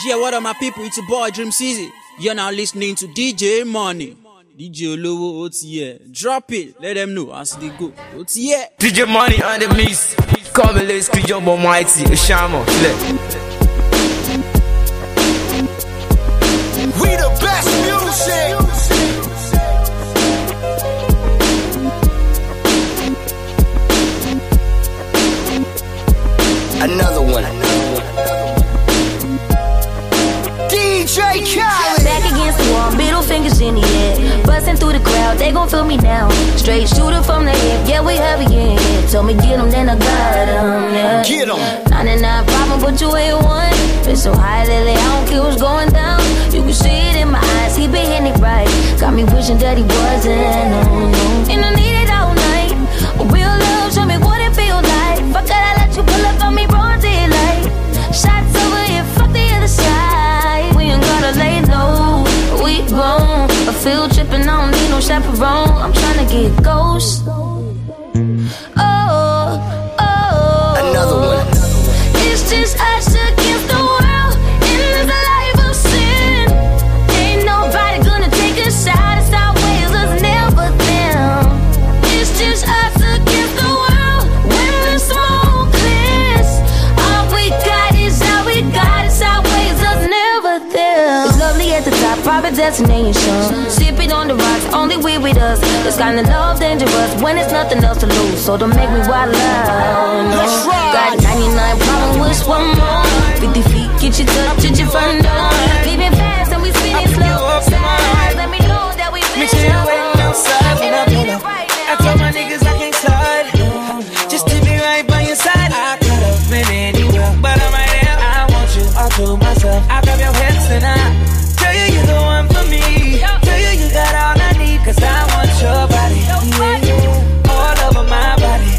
Yeah, what up my people, it's your boy Dream Cz. You're now listening to DJ Money. DJ Olowo OTE. Drop it, let them know as they go. OTE. DJ Money on the mix. Come and let's create your mighty. Shamo. We the best music. Another one. DJ Khaled. Back against the wall, middle fingers in the air. Busting through the crowd, they gon' feel me now. Straight shooter from the hip, yeah, we heavy in here. Told me get 'em, then I got 'em, yeah. Get 'em. 99 problem, but you ain't one. Been so high lately, I don't care what's going down. You can see it in my eyes, he been hitting it right. Got me wishing that he wasn't, no, no. And I need it all night. Real love, show me what it feels like. Fuck it, I let you pull up on me, broad daylight. Shots over here, fuck the other side. We ain't gotta lay low, we grown. A field trip and I don't need no chaperone. I'm tryna get ghost. Oh, oh. Another one. It's just us against the world in this life of sin. Ain't nobody gonna take us out. It's our ways, us never them. It's just us against the world when the smoke clears. All we got is all we got. It's our ways, us never them. It's lovely at the top, private destination. Sipping on the rocks, only we with us. This kind of love dangerous when it's nothing else to lose. So don't make me wild out. No. Let's ride. Got 99 problems, wish one more. 50 feet, get you touch, get you front door. Leaving fast and we spinning slow. Slide, let me know that we been Make sure you're waiting outside when I pull up. I told my niggas I can't slide. Just keep me right by your side. I could have been anywhere, but I'm right here. I want you all to myself. I grab your hips and I tell you you're the one for me. Tell you you got all I need, cause I want your body. Yeah, all over my body.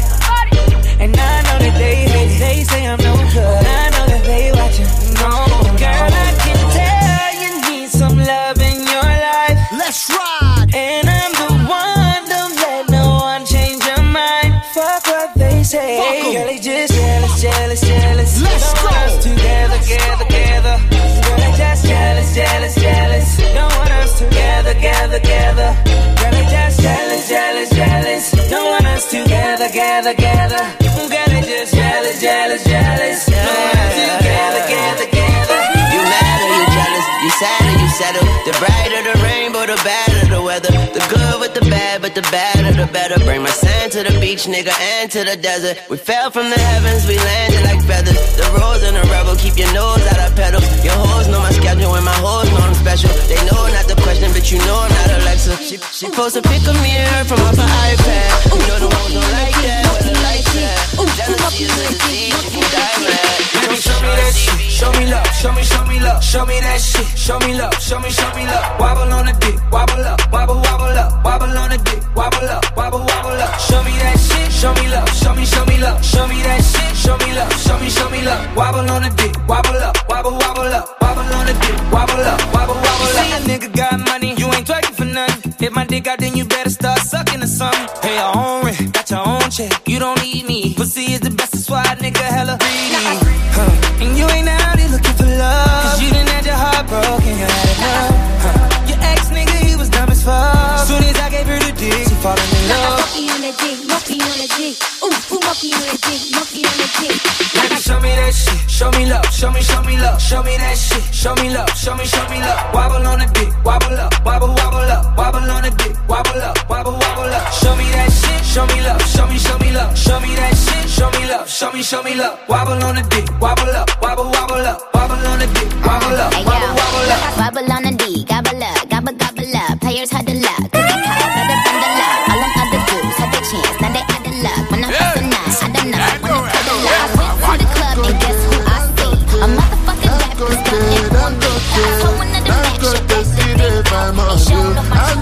And I know that they hate it. They say I'm no good. I know that they watching. No, girl, I can tell you need some love in your life. Let's ride. And I'm the one, don't let no one change your mind. Fuck what they say. Girl, they just jealous, jealous, jealous. Let's don't go. want us together, together, together. Girl, they just jealous, jealous, jealous. Don't want us together, together, together. Girl, they just jealous, jealous, jealous. Don't want us together, together, together. Girl, they just jealous, jealous, jealous. Don't want us together, together, together. You mad or you jealous, you sad or you settle. The brighter the rainbow, the better the weather. The good with the bad, but the badder the better. Bring my sand to the beach, nigga, and to the desert. We fell from the heavens, we landed like feathers. The rose and the rebel, keep your nose out of pedals. Your hoes know my schedule and my hoes know I'm special. They know not the question, but you know I'm not Alexa. She posts a pic of me and her from off her iPad. You know the hoes don't like that, where the lights at. Jealousy is a disease, you can die mad. Baby, show me that shit, show me love, show me love, show me that shit, show me love, show me love. Wobble on the dick, wobble up, wobble up, wobble on the dick, wobble up, wobble up. Show me that shit, show me love, show me love, show me that shit, show me love, show me love. Wobble on the dick, wobble up, wobble up, wobble on the dick, wobble up, wobble up. You see a nigga got money, you ain't twerking for nothing. Hit my dick out, then you better start sucking or something. Pay your own rent, got your own check, you don't need me. Pussy is the best, that's why a nigga hella greedy. And you ain't out here looking for love, cause you done had your heart broken, you had enough. Your ex nigga, he was dumb as fuck. Soon as I gave her the dick, she falling in love. Monkey on the dick, monkey on the dick. Ooh, monkey on the dick, monkey on the dick. Baby, show me that shit, show me love, show me love, show me that shit, show me love, show me love. Wobble on the dick, wobble up, wobble up, wobble on the dick, wobble up, wobble up. Show me that shit, show me love, show me love, show me that shit, show me love, show me love. Wobble on the dick, wobble up, wobble up, wobble on the dick, wobble up, wobble up. Wobble on the D, gobble up, gobble up. Players had the luck, cookie cut, better than the luck. All them other dudes had the chance, now they had the luck. When I'm passing up, I don't know, when I put the luck. I went to the club and guess who I see? A motherfucking rapper's gun and one beat. I told one of the next shit, they said they showing up my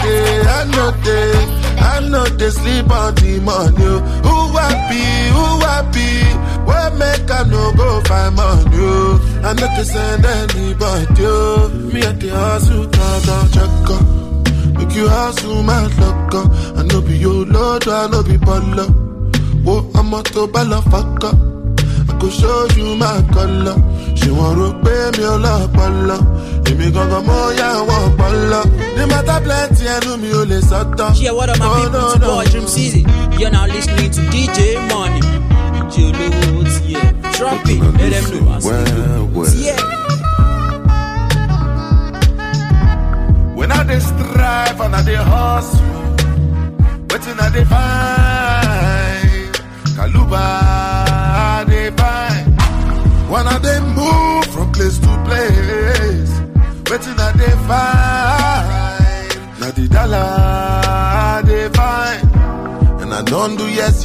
I know they sleep on the money. Who happy? Where make I no go find money? I know to send anybody. Me at the house, you can't check up. Make you hustle, my luck. I know be your lord, I know be baller. Oh, I'm a to balla fucker. I go go show you my color. She want to pay me a lot, pala. If me go more, yeah, one pala. The matter plenty, I know me only sata. Yeah, what up, my people? It's boy Dream Season. You're now listening to DJ Money. DJ Olowo, yeah. Drop it, let them know. Yeah. When I dey strive and I dey hustle, waiting I dey find. Kaluba I dey find. When I dey move from place to place, waiting I dey find. Now the dollar I dey find. And I don't do yes.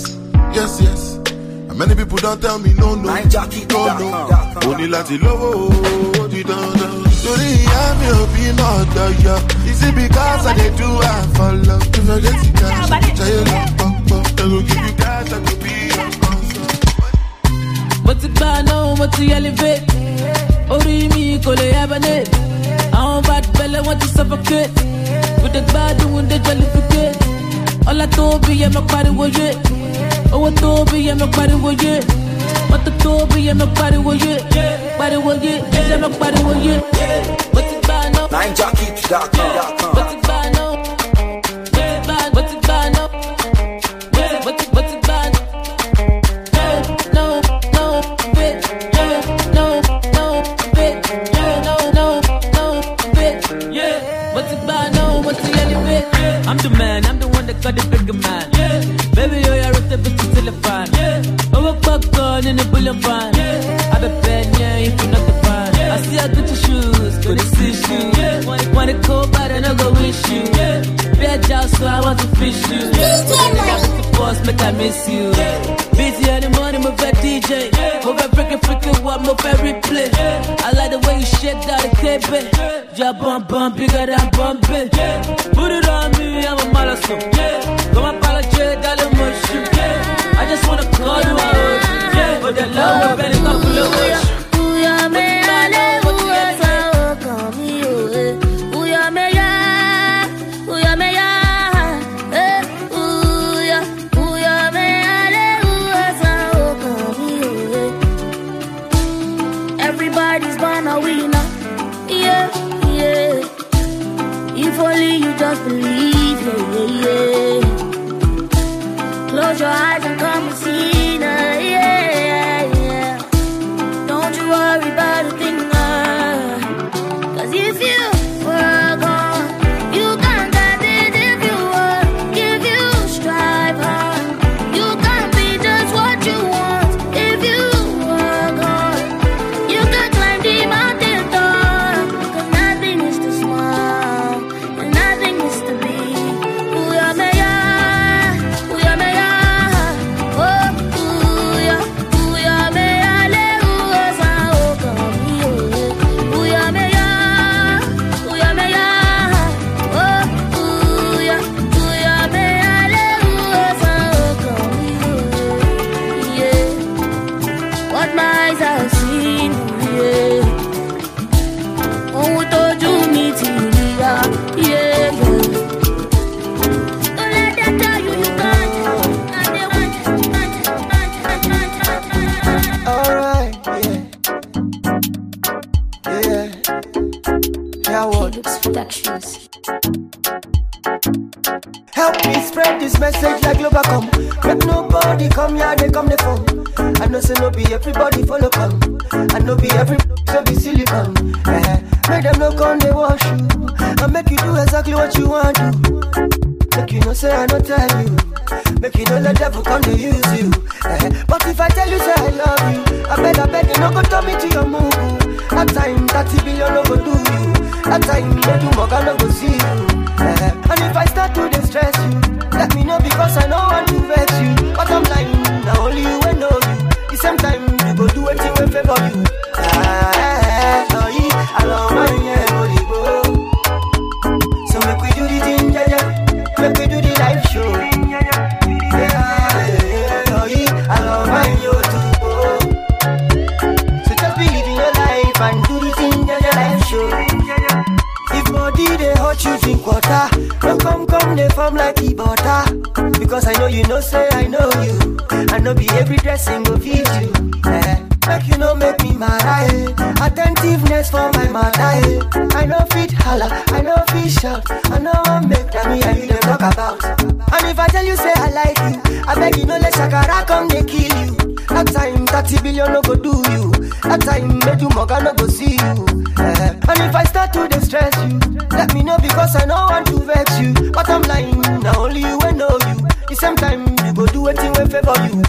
And many people don't tell me no. Only lati lowo, di don. Sorry, I'm your be mother, yeah. Is it because I dey do I for love? If I get the cash, I tell pop. I will give you cash, I will be your sponsor. What's it bad now? What's the elevate? Ori mi kole abane. I'm bad fella, want to suffocate. With the bad doing the jollificate. All I told me, I'm a party with it. Oh, I told me, I'm a party with it. What the Toby and my body was it? Body was it? Is my body was it? What's it by now? NineJockey.com. What's it by now? What's it by now? What's it by now? No, fit. No, fit. No, fit. Yeah. What's it by now? What's the elevate? I'm the man, I'm the one that got the bigger man. Baby, you're a rip the telephone. Popcorn in the bullet van. I be bad, yeah, if you're not the fan. I see I got your shoes, go to see shoes. Wanna go bad and I go wish you. Bad job, so I want to fish you. Boss, make I miss you. Busy in the morning, move that DJ. Move that freaking one, move that replay. I like the way you shake that KB. Yeah, bump, bigger than bumping. Put it on me, I'm a malasso. Come on, apologize, darling, mushroom. I just wanna call you out, but the love will better come below. Everybody's gonna win, yeah. If only you just believe, yeah. Close your eyes and come and see now, yeah. Don't you worry about a thing, cause if you were gone, you can't get it if you work, if you strive hard. You can't be just what you want if you were gone. You can climb the mountain top, cause nothing is too small, and nothing is too big. Ooh, yeah, me, yeah. Help me spread this message like Globacom. Make nobody come here, they come the phone. I know say no be everybody follow come. I know be every so be silicon. Make them no come they wash you. I make you do exactly what you want to. Make you no say I don't tell you. Make you don't let devil come to use you. But if I tell you say I love you, I beg you no go turn me to your move. That time 30 billion no go do you. That time you do more no go see you. And if I start to distress you, let me know because I know I do vex you. But I'm lying, now only you will know you. The same time you go do anything will favor you. I love my holy go. So make we do the thing, yeah. Make we do the live show. I love my too. So just believe in your life and do the thing, yeah, live show. If body they hurt you, drink water. Don't come, they form like the butter. Because I know you know, say I know you. I know be every dressing go feed you. Make you no make me mad, attentiveness for my mother, I know fit holla, I know fit shout, I know what make that me and you dey talk about. And if I tell you say I like you, I beg you no let shakara come they kill you. That time 30 billion no go do you. That time made you moga no go see you. And if I start to distress you, let me know because I know want to vex you. But I'm lying, now only you will know you. The same time you go do anything will favor you.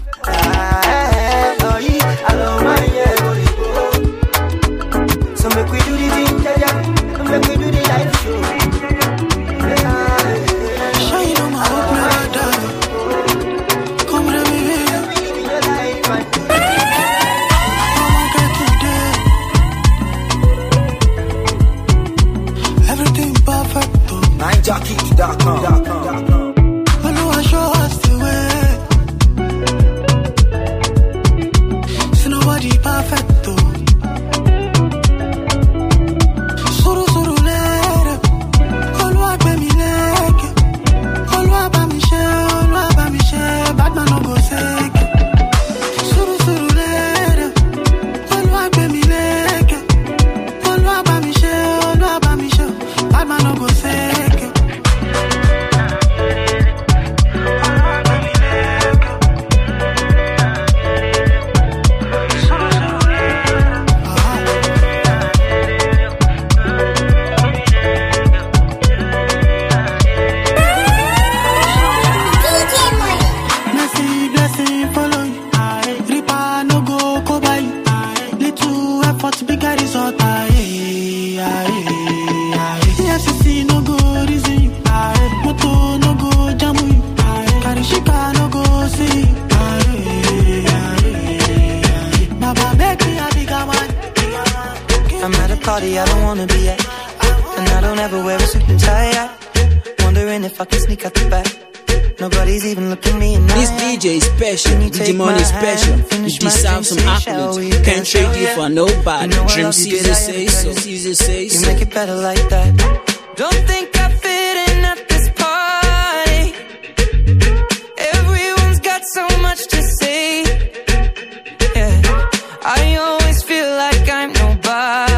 I love my so make we do the thing, yeah, make we do the live show. Shine on my brother. Come to me, everything perfect. NineJockey.com. I know I show us the way. So nobody perfect though. Party I don't wanna be at, and I don't ever wear a suit and tie. Wondering if I can sneak out the back. Nobody's even looking me in the This DJ is special, DJ Money special. You deserve some accolades. Can't trade you for nobody. Dream Caesar say so. Caesar say so. You make it better like that. Don't think I fit in at this party. Everyone's got so much to say. Yeah, I always feel like I'm nobody.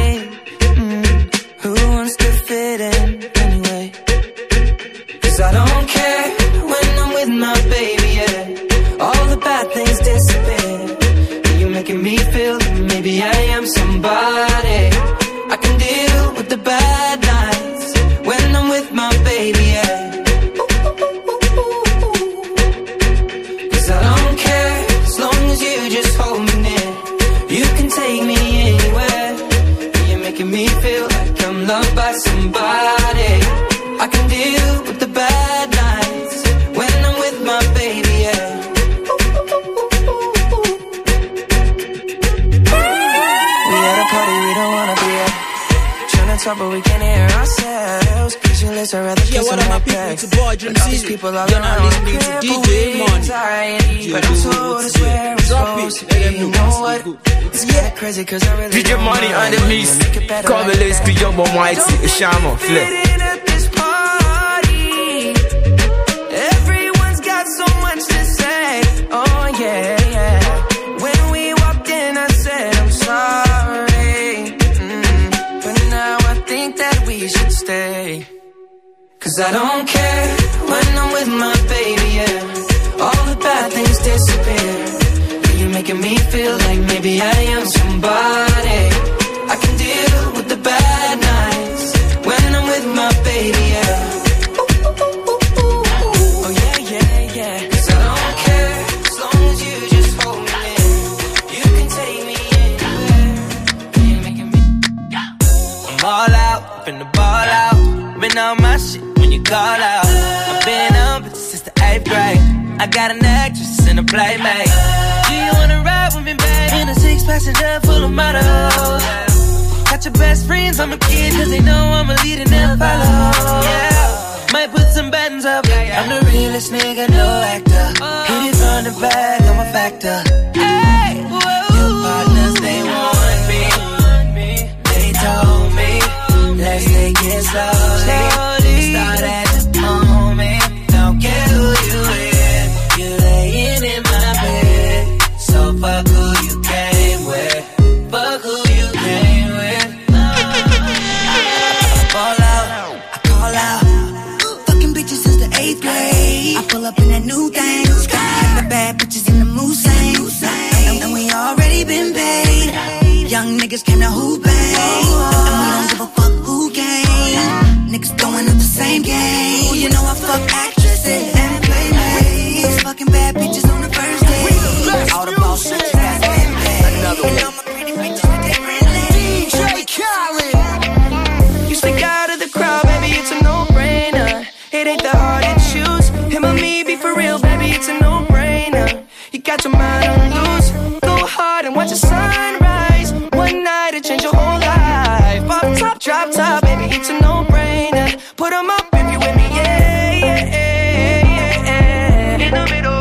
I don't care when I'm with my baby, yeah. All the bad things disappear. You're making me feel that maybe I am somebody. I can deal with the bad nights when I'm with my baby, yeah. Cause I don't care as long as you just hold me near. You can take me anywhere. You're making me feel like I'm loved by somebody. I can deal with the bad nights when I'm with my baby, yeah. We at a party we don't wanna be at. Trying to talk but we can't hear ourselves. Pictureless, I'd rather kiss on my back. It's a boy, Dream Caesar. You're not listening to DJ Money. But I'm told it's where I'm supposed to be. You know what? It's kinda crazy cause I really DJ Money on the mix. Call me let's be your bomb white. It's Shamo, flip. So much to say, oh yeah, yeah. When we walked in, I said I'm sorry, but now I think that we should stay. Cause I don't care when I'm with my baby, yeah. All the bad things disappear. You're making me feel like maybe I am somebody. I can deal with the bad nights when I'm with my baby, yeah. All out, finna ball out. Been on my shit when you call out. I've been on bitches since the 8th grade. I got an actress and a playmate. Do you wanna ride with me, babe? In a 6-passenger full of models. Got your best friends, I'm a kid, cause they know I'm a lead and they'll follow. Yeah, might put some buttons up. I'm the realest nigga, no actor. Hit it from the back, I'm a factor. Hey, your partners, they want me. Told me, let's take it slowly. Start at the moment. Don't care who you with. You're laying in my niggas came to who bang. And we don't give a fuck who game. Niggas throwing up the same game. Ooh, you know I fuck actresses and playmates. Fucking bad bitches on the first day. All the boss bitches that's bad. Another one. You know my pretty bitches with their red legs. DJ Khaled. You stick out of the crowd, baby, it's a no-brainer. It ain't that hard to choose. Him or me, be for real, baby, it's a no-brainer. You got your mind on loose. Go hard and watch the sunrise. One night it change your whole life. Pop top, drop top, baby, it's a no-brainer. Put 'em up if you with me, yeah, yeah, yeah, yeah, yeah. In the middle.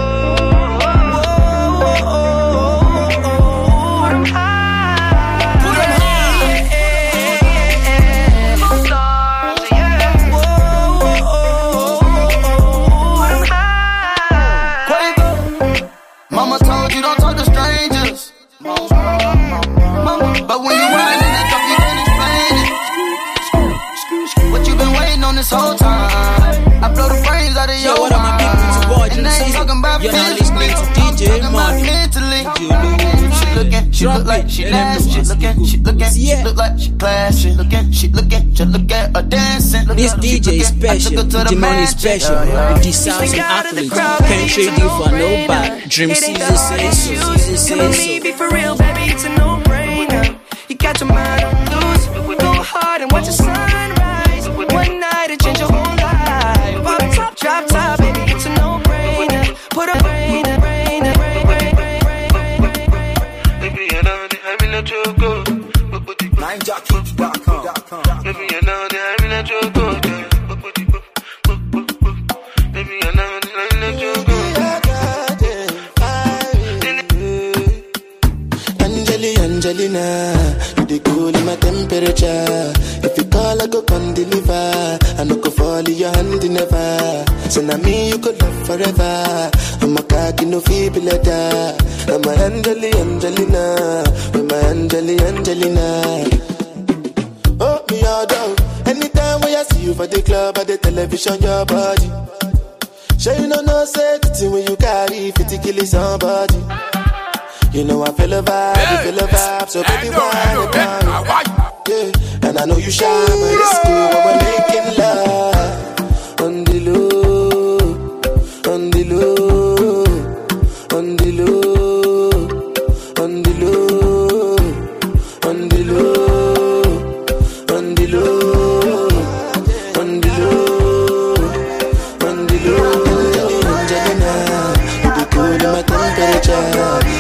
Put 'em high. Put 'em high. Full stars, yeah. Put 'em high. Quavo. Mama told you don't talk to strangers. But when you rise in that truck, you can't explain it. What you been waiting on this whole time? I blow the brains out of your Yo, what up, my people? It's your boy, Jim And they ain't Caesar. talking about You're now physically, listening to I'm DJ talking about Money. mentally. DJ She look like she nasty. She look like she classy. She look at her dancing. This DJ is special, the money is special. With these sounds and athletes, can't trade you for nobody. Dream Caesar says so, Caesar says so. Be for real, baby, it's a no-brainer. You got your mind on loose. Go hard and watch the sunrise. One night it change your whole life. Pop top, drop top, baby, it's a no-brainer. Put a brainer. Baby, you know that I'm in a choco. NineJockey.com. Baby, you know that I'm in a choco. Baby, you know that I'm in a choco. Angelina, you the cool in my temperature. If you call, I go come deliver. I no go fall in your hand never. So now me you could love forever. I'm a cocky no feeble letter. I'm a Angelina, with my Angelina. Oh me all down. Anytime when I see you for the club or the television, your body. Sure you know safety when you carry 50 kill somebody. You know I feel a vibe, so baby, why it down? Yeah, and I know you shy, but it's cool when we're making love. On the low, on the low, on the low, on the low, on the low, on the low, on the low, on the low. Angelina, you be cool in my temperature.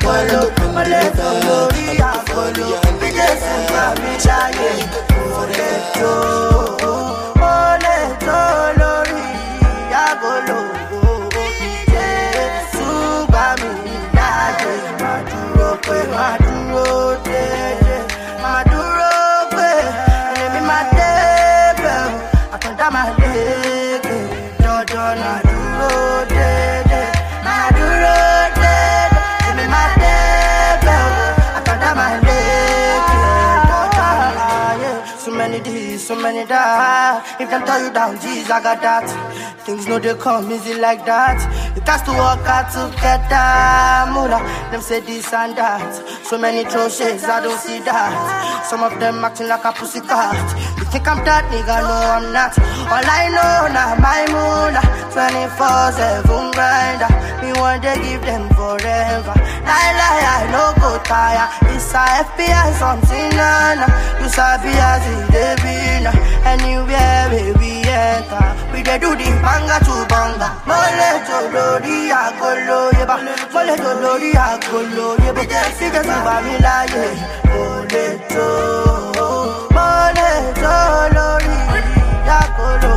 So many die. If them tell you down, geez, I got that. Things know they come easy like that. You got to work hard to get that. Mula, them say this and that. So many throw shades, I don't see that. Some of them acting like a pussycat. You think I'm that nigga? No, I'm not. All I know now, my moolah 24/7 grinder. Me want to give them forever. Lie, I no go tire. It's a FBI something, nana. You sabi as it they be. Anywhere we enter, we dey do the banga to banga. Mole to lori agolo yeba, mole to lori agolo yeba. Figure to bamila ye, mole to lori agolo.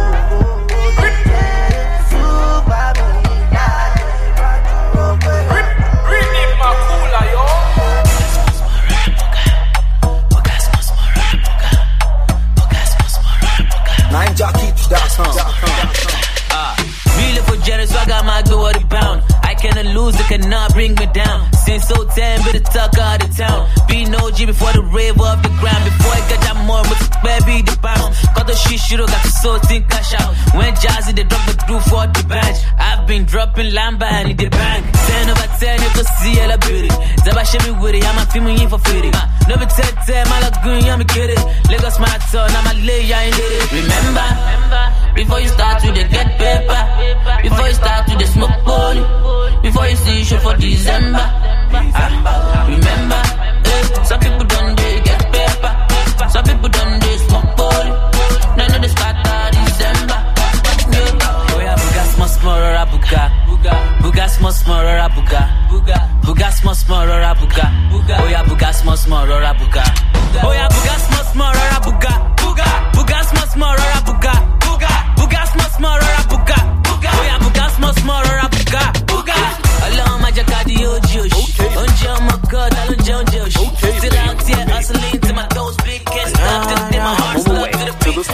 Really for jealous, I got my go at a pound. I cannot lose, it cannot bring me down. Since so 10, better tuck out of town. Be no OG before the rave of the ground. Before I get that more, but baby the bounce. Got the shit, got the soul, think cash out. When Jazzy, they drop the groove for the badge. I've been dropping lamba and in the bank. 10 over 10, you can see all the beauty. Zaba should be with it, I'm a film in for free. No be 10, my lagoon, I'm a kid. Lagos my son, I'm a lay, I ain't it. Remember, before you start to get paper. Before you start to smoke poly. Before you see show for December. Remember, some people don't they get paper. Some people don't they smoke poly. None of the start December. Oh yeah, buga small or a buga. Buga small or a buga. Buga small or a buga. Oh yeah, buga small or a buga. Oh yeah, buga small or a buga. Buga small or a buga. Buga small or a buga. Oh yeah, buga small or a buga. Along my jacadi ojosh. Onje on my god, I don't josh. Still out here hustling to my toes, big and stuff. Just in my heart, stuck to the beat.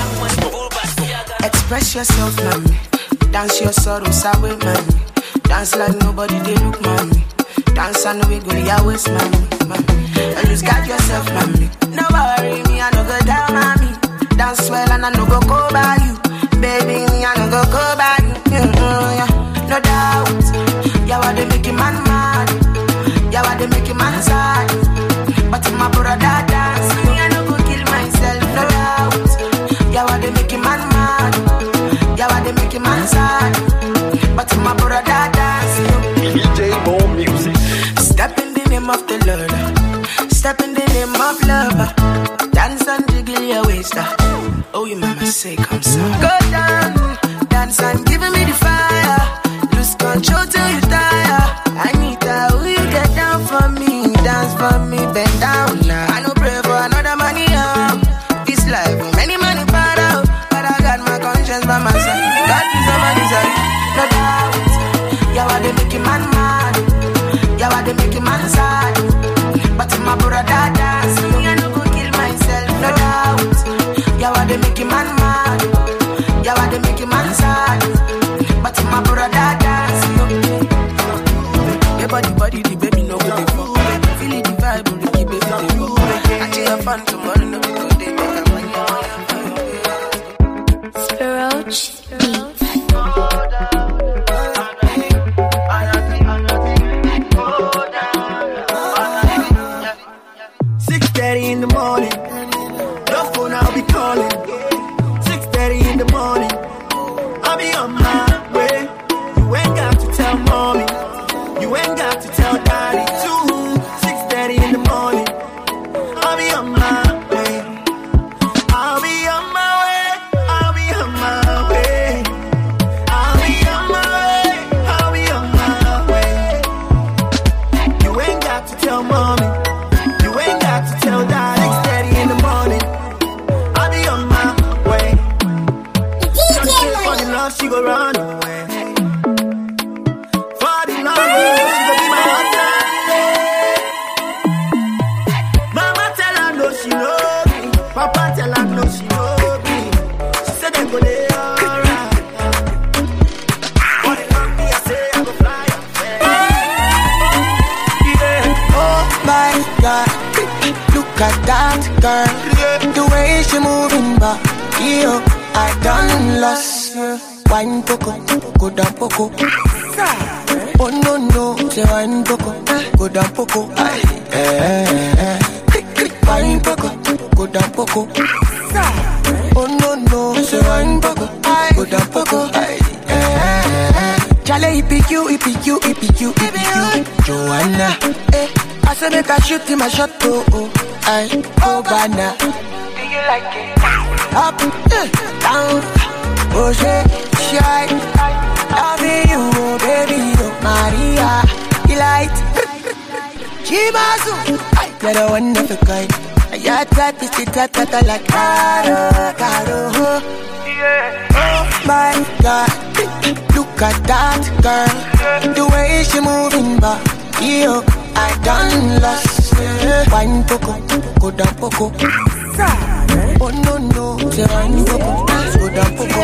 Express yourself, mommy. Dance your sorrows away, mommy. Dance like nobody they look, mommy. Dance and we go your waist, mommy. And just got yourself, mommy. No worry, me I no go down, mommy. Dance well and I no go by you. Baby, me I no go by you. No doubt. Yeah, what they make man mad. Yeah, what they make man sad. But my brother dance, me I no go kill myself. No doubt. Yeah, what they make man mad. Yeah, what they make man sad. But my brother dance. DJ More Music. Step in the name of the Lord. Step in the name of love. Dance and jiggle your waist. Oh, you mama say come so. Go down, dance and give me the fire. Lose control till you tire. I need that. Will you get down for me? Dance for me, bend down now. I no pray for another money. This life, many money bad out, but I got my conscience by my side. God is a man, is a no doubt. Yeah, what they make man mad. Yeah, what they make man sad. But my brother dance, me I no go kill myself, no doubt. Yeah, what they make man mad. Yeah, what they make man sad. But my brother dance, your body, the baby no go dey fall. Feel it the vibe, the keep it dey go. I tell you fun tomorrow, no be today, make a money. Spiroch. 6:30 in the morning. Your phone I'll be calling. 6:30 in the morning. I'll be on my way. You ain't got to tell mommy. You ain't got to tell daddy too. 6:30 in the morning. I'll be on my way. I'll be on my way. I'll be on my way. I'll be on my way. I'll be on my way. You ain't got to tell mommy. You ain't got to tell daddy. 6:30 in the morning. I'll be on my way. For the love, she go run away. For the love, she go be my husband. Mama tell her no, she know me. Papa tell her no, she know me. She said they go lay alright. For the love, me I say I go fly away. Yeah. Oh my God, look at that girl. The way she moving back, yo, I done lost her. Wine poco, go down poco. Oh no no, say wine poco, go down poco. Wine poco, go down poco. Oh no no, say wine poco, go down poco. Chale, EPQ, Joanna. I said make I shoot him a shot, oh, oh, banana. Do you like it? Up, down, oh shit, shy. Loving you, oh baby, oh Maria, delight. Chimazu, you're the one of a kind. Your type is the type that I like. Caro. Oh my God, look at that girl. The way she moving back, yo, I done lost. Wine poco, go down poco. Oh no no, say wine poco, go down poco.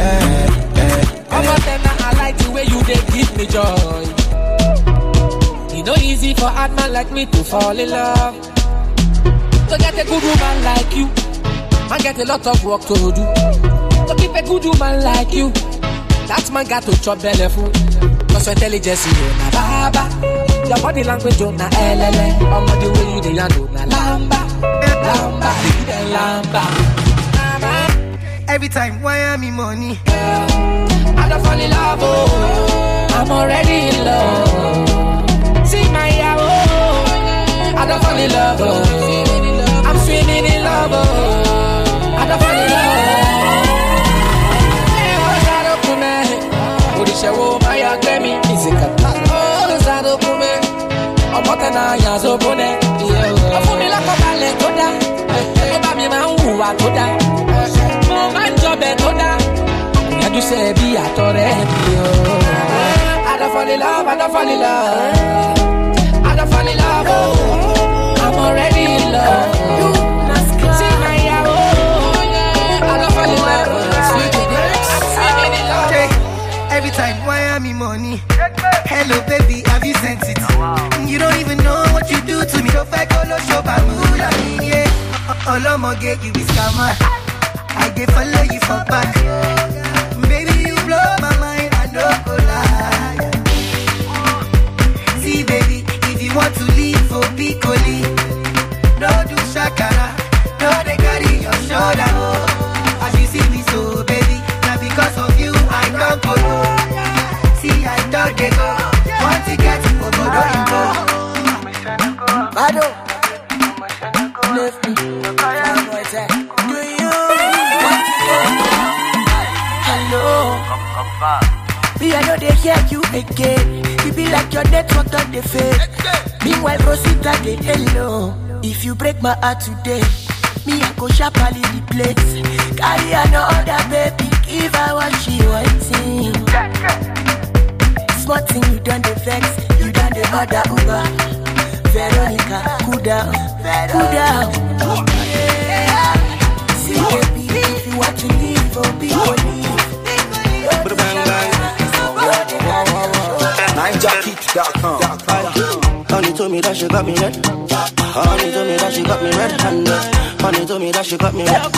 Come on, then I like the way you they give me joy. You know easy for hard man like me to fall in love. To get a good woman like you, man get a lot of work to do. To keep a good woman like you, that man got to chop belly food. Cause your intelligence is na baba, your body language na elele. Omo the way you dey handle na lamba, lamba, lamba. Every time, why am I money? I don't fall in love, oh, I'm already in love. See my oh, I don't fall in love, oh, I'm swimming in love, oh, I don't fall in love. Odishawo Maya Grammy, Izika. Oh, Zado Pume, Omotana Yazobone, Afumila Kobale Toda, Obami Maua Toda, Moman Jobe Toda, and you say be a Torre. I don't fall in love, I don't fall in love, I don't fall in love, oh, I'm already in love. See my oh, I don't fall in love, I'm in love. Every time, why am I money? Hello, baby, have you sent it? You don't even know what you do to me. Don't fight, go low, show, bamula, yeah. All I'm gonna get you is scammer. I dey follow you for back. Baby, you blow my mind, I don't go lie. See, baby, if you want to leave for Piccoli, no do shakara, no they carry your shoulder. As you see me so, baby, now because of you, I don't go. See, I don't get go. Want to get to go, don't go. Bado. Left me. Do you want to go? Hello. Me, I know they hear you again. You be like your network on the fade. Meanwhile, Rosita, they hello. If you break my heart today, me, I go sharply the place. Carry another baby, give her what she wanting. Smart thing, you done the vex, you done the other Uber. Veronica, cool down, cool down. Yeah. See, baby, if you want to leave, oh, people leave. NineJockey.com. Honey told me that she got me red. Honey told me that she got me red-handed. Honey told me that she got me red.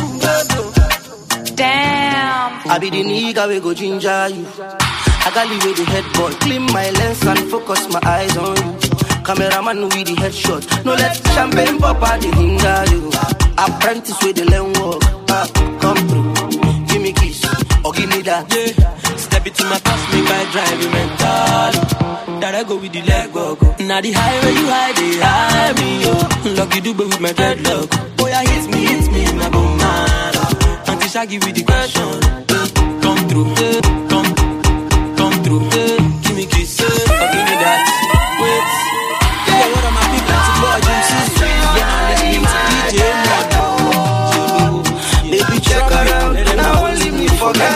Damn. I be the nigga we go ginger you. I got leave with the head boy. Clean my lens and focus my eyes on you. Cameraman with the headshot. No let champagne pop out the hinder you. Apprentice with the learn walk. Come through. Give me kiss or give me that. Yeah. Step into my past, make I drive you mental. That I go with the leg go. Now the highway you hide, they hide me, yo. Lucky do with my dreadlock. Boy, I hit me, my bone man. Auntie Shaggy with the question. Come through, come through, give me kisses, or give me that. Wait. Yeah, what are my people? It's a boy, Jim City. Yeah, I'm listening to DJ Money. Baby, check her out. Now won't leave me forget.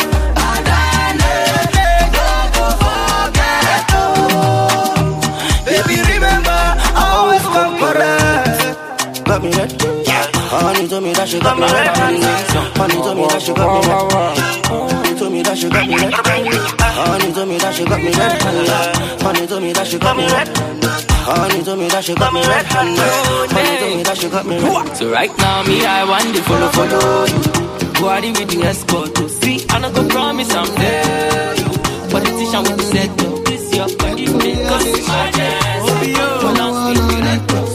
Got me red. Honey told me that she got me red. Honey told me that she got me red. Honey told me that she got me red. Honey told me that she got me red. Honey told me that she got me red. Honey told me that she got me red. Honey told me that she got me red. So right now, me, I want to follow you. Body with the escort to see. I not go promise I'm there. Politician with the set up. This your body make us imagine. Hold on, speak that cross.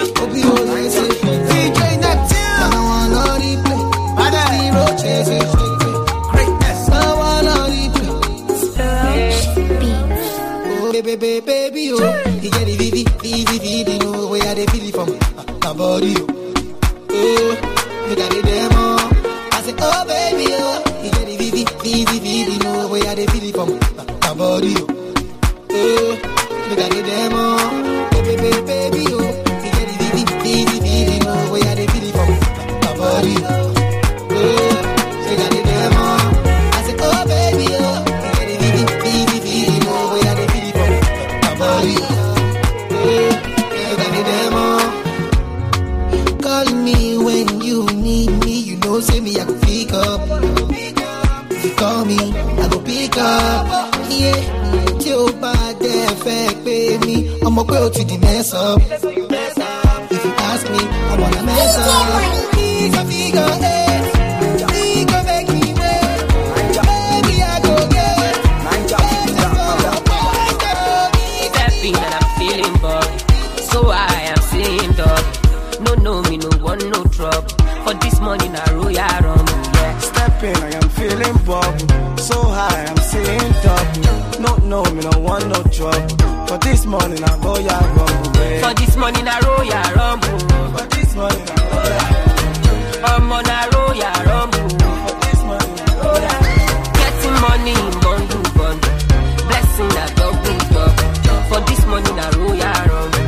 Baby, oh, you get the VV, you know where they feel it from my body, oh, you got it demo. I say, oh baby, oh, you get the VV, you know where they feel it from my body, oh, you got it demo. Baby, oh, you get the VV, you know where they feel it from my body, oh, you got it demo. I say, oh baby, oh, you get the VV, you know where they feel it from my body, oh, you got it demo. Call me when you need me, you know, say me, I go pick up. If you call me, I go pick up. Yeah, your bad effect, baby. I'm a zero to the mess up. If you ask me, I wanna mess up. He's a figure eight. He go make me wait. Baby, I go get. Stepping and I'm feeling bad. So I am seeing dog. No, me no want no trouble. For this money, na royal rumble. Yeah. Stepping, I am feeling bubble. So high, I'm seeing double. No, me no want no trouble. For this money, na royal rumble. Yeah. For this money, na royal rumble. For this money, na royal rumble. I'm on a royal rumble. For this money, na royal rumble. Getting money in bundle. Blessing na double. For this money, na royal rumble.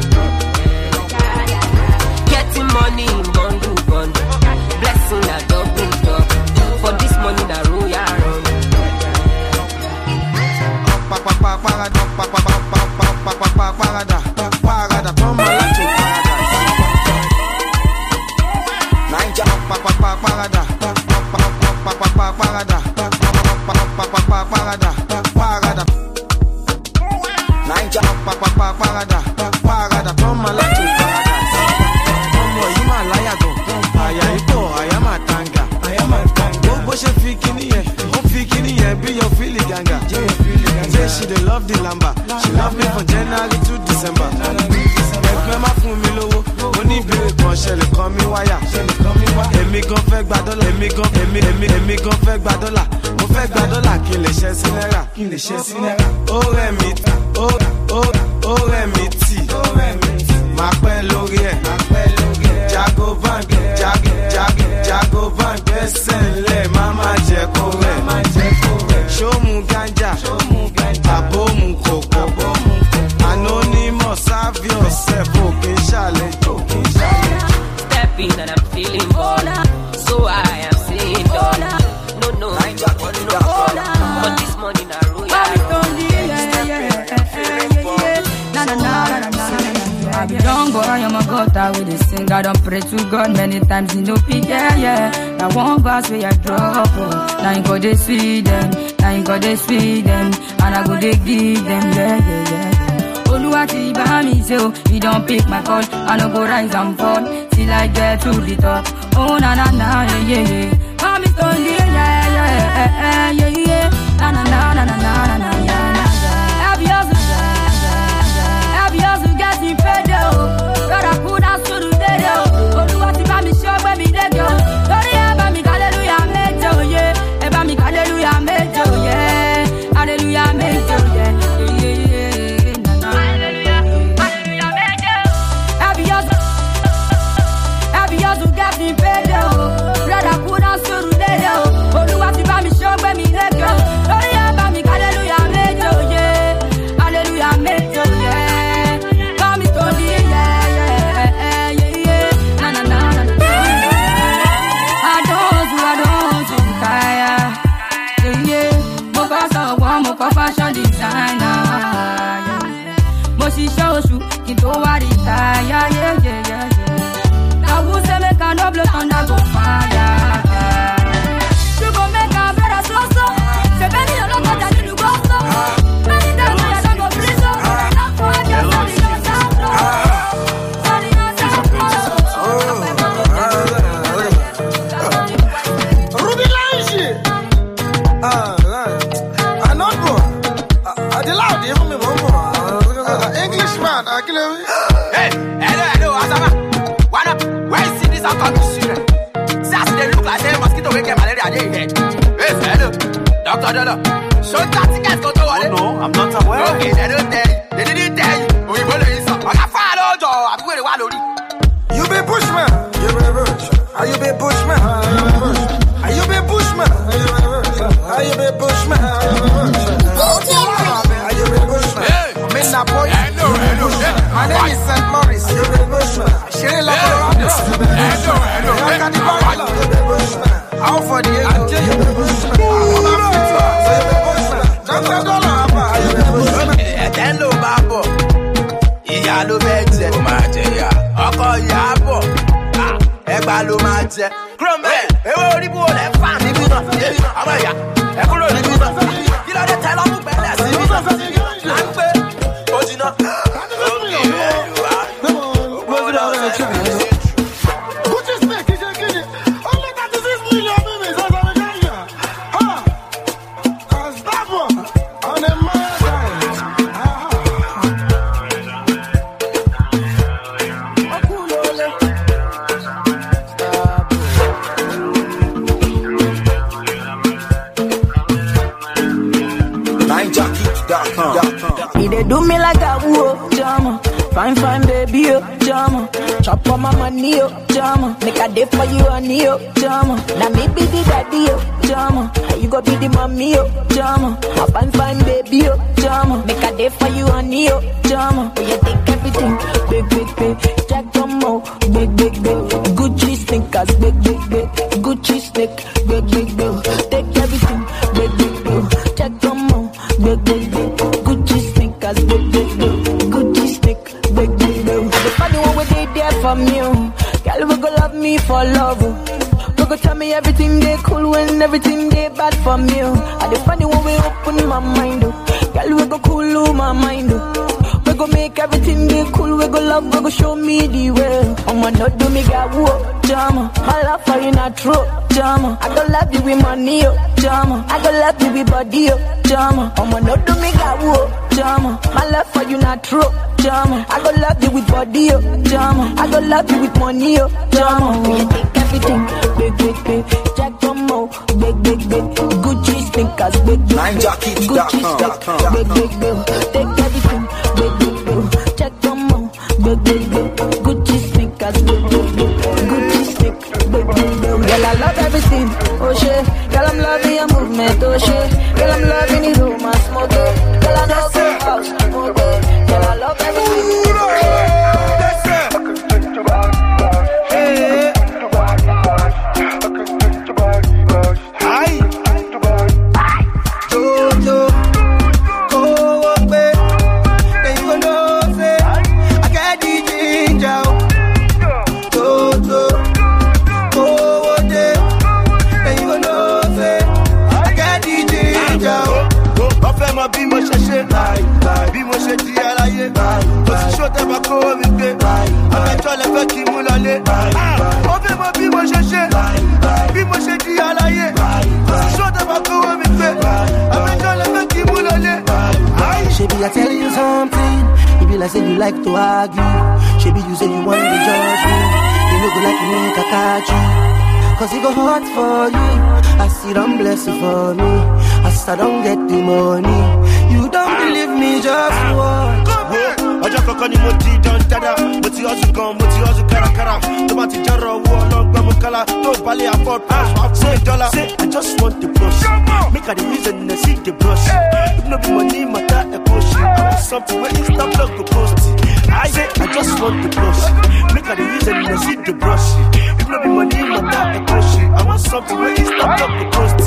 Getting money in bundle. Blessing na double. For this money, na royal rumble. Parada, toma la tu parada, toma la tu ọmọ yìí máa láyà gan, àyà ipò, àyà máa tanga, gbogbo ṣe fi kíní yẹn, ó fi kíní yẹn bí yóò fílì gàngà. Say she dey love the lamba, she love me from January to December. Ẹgbẹ́ má fún mi lówó, ó ní ìbéèrè kan ṣẹlẹ̀ kan mi wáyà. Èmi gan fẹ́ gba dọ́là, èmi gan fẹ́ gba dọ́là. Mo fẹ́ gba dọ́là kí n lè ṣẹ́ sí náírà. Ó rẹ̀ mí tì, máa pẹ́ lórí ẹ̀. Jago bank, gbẹ́sẹ̀ ńlẹ̀, má má jẹ́ kó rẹ̀. Ṣó mu ganja, àbó mu kòkó. Anonymous, serve yourself, òkè ṣàlejò. Stepping and I'm feeling bold. So I am seeing dog. No, I don't want no problem. For this money, na royal. I be young boy, I'm a gutter with the sing. I don't pray to God many times, you know, yeah. Now one verse where I drop, now you go they sweet them, and I go they give them, yeah. Oluwati by me, so he don't pick my call, I no go rise and fall, till I get to the top. Oh na, yeah. Mommy don't yeah. Na, yeah. Happy hustle, getting paid, God, I put out to the day, Oluwati by me, show where me they go. Don't ever me, hallelujah, make you, yeah. Ever me, hallelujah, make you, yeah. Hallelujah, make you, yeah. Happy hustle, getting paid, God, I put out to the day, Oluwati by me, show where me they go. Don't ever me, hallelujah, make you, yeah. Hallelujah, make you, yeah. Fashion designer, but she shows you into what it yeah. Now who say make a no blood thunder go fire? You go make a better so. Say baby you don't got that you go so. Many times I don't go free so. Not for just something you Ruby Lange. Englishman, hey, hello, Asama. What up? Why you see this? I'm coming soon. See, they look like they mosquito will get malaria. Hey, hello, Dr. Dollar. So that tickets go to what? No, I'm not aware. Okay, they don't tell you. They didn't tell you. We will listen. I got followed you. I'm going to Wallory. You be Bushman. You be Bush. Are you be Bushman? Are you be Bushman? Are you be Bushman? Are you be Bushman? I'm in that boy. My name is St. Maurice. You be Bushman. Sherry La Colorado. I got the Bushman. How for the age? You be Bushman. Dr. Dollar. You be Bushman. Hello, Babo. Ìyá ló fẹ́ jẹ. Ó máa jẹ ìyá. Ọkọ ìyá bọ̀. Ẹgbàá ló máa jẹ. Kúrò mẹ́. Ewé orí bú olè fà níbí náà. Ọmọ ìyá. Ẹ kúrò níbí náà. Kí ló dé tẹ lọ́mú pẹ̀lẹ́ sí ibi náà? À ń pé ó jiná. Fine, fine, baby, oh, jama. Chop on my money, oh, jama. Make a day for you, honey, oh, jama. Now me be the daddy, oh, jama. You go be the mommy, oh, jama. A fine, fine, baby, oh, jama. Make a day for you, honey, oh, jama. Oh, you take everything, big, big, big. Jack Tomo, big, big, big. Gucci sneakers, big, big, big. Gucci sneak, big, big, big. Take everything, big, big, big. Jack Tomo, big, big, big. Gucci sneakers, big, big, big. Gucci sneak, big, big, big. The funny one where they there for me, girl, we go love me for love. We go tell me everything they cool when everything they bad for me. And the funny one we open my mind, girl, we go cool my mind. We go make everything they cool. We go love, we go show me the way. I'ma not do me got whoa, jama. My love for you not true, jama. I go love you with money, oh, jama. I go love you with body, oh, jama. I'ma not do me got whoa, jama. My love for you not true, jama. I go love you with body, oh, jama. I go love you with money, oh, jama. You take everything, big, big, big. Jack Tomo, big, big, big. Gucci sneakers, big, big, big. Gucci sneakers, big, big, big. Take everything, big, big, big. Jack Tomo, big, big, big. Gucci sneakers, big, big, big. Gucci sneak, big, big, big. Girl, I love everything, oh shit. Girl, I'm loving your movement, oh shit. Girl, I'm loving the romance, more good. Girl, I know the house, more good. Girl, I love everything, oh shit. Bí mo ṣe di aláyé, òṣìṣẹ́ tẹ́ bá kó mi gbé, àbẹ̀jọ́ lẹ fẹ́ kí mú lọlé. Ó fẹ́ mọ bí mo ṣe di aláyé, òṣìṣẹ́ tẹ́ bá kó mi gbé, àbẹ̀jọ́ lẹ fẹ́ kí mú lọlé. Shebi, I tell you something, it be like say you like to argue. Shebi, you say you want to judge me, you no go like me, I catch you. Cause it go hard for you, I see them blessing for me, as I don't get the money. You don't believe me, just watch. Ọjọ́ kankan ni mo ti dán dáadáa, mo ti hustle gan, mo ti hustle kárakára. Tó bá ti jẹ́rọ owó ọlọ́gbọ́n mo kálá, tó balẹ̀ afford pass, say dollar. Say I just want the brush, make I the reason I see the brush. If no be money, matter a push. I want something where you stop love go post. I say I just want the brush, make I the reason I see the brush. If no be money, matter a push. I want something where you stop love go post.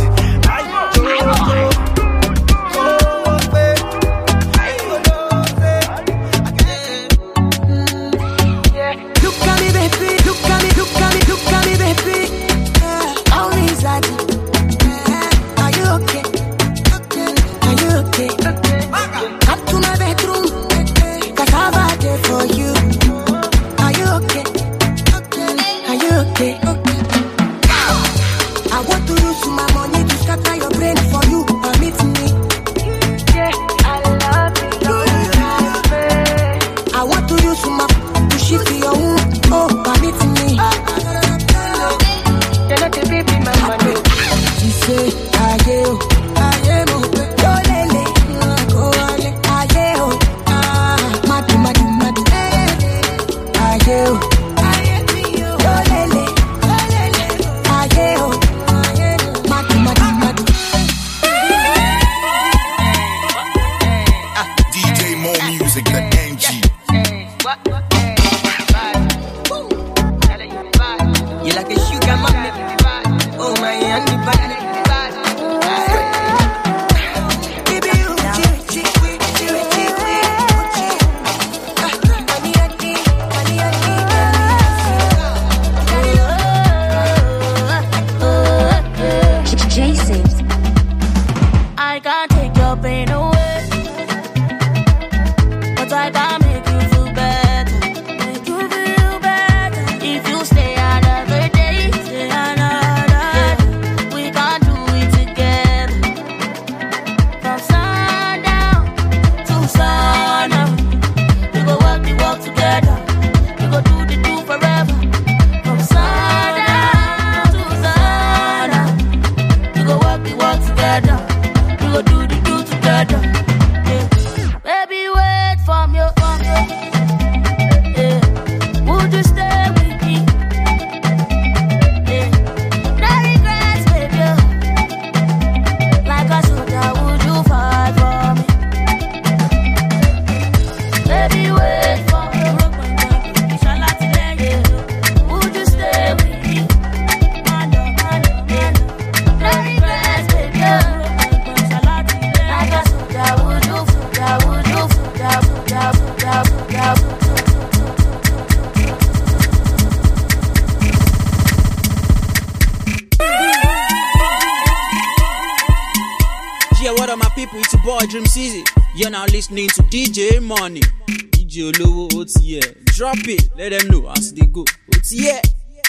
I can't make you feel better. You're now listening to DJ Money. DJ Olowo OTL. Drop it, let them know as they go. OTL.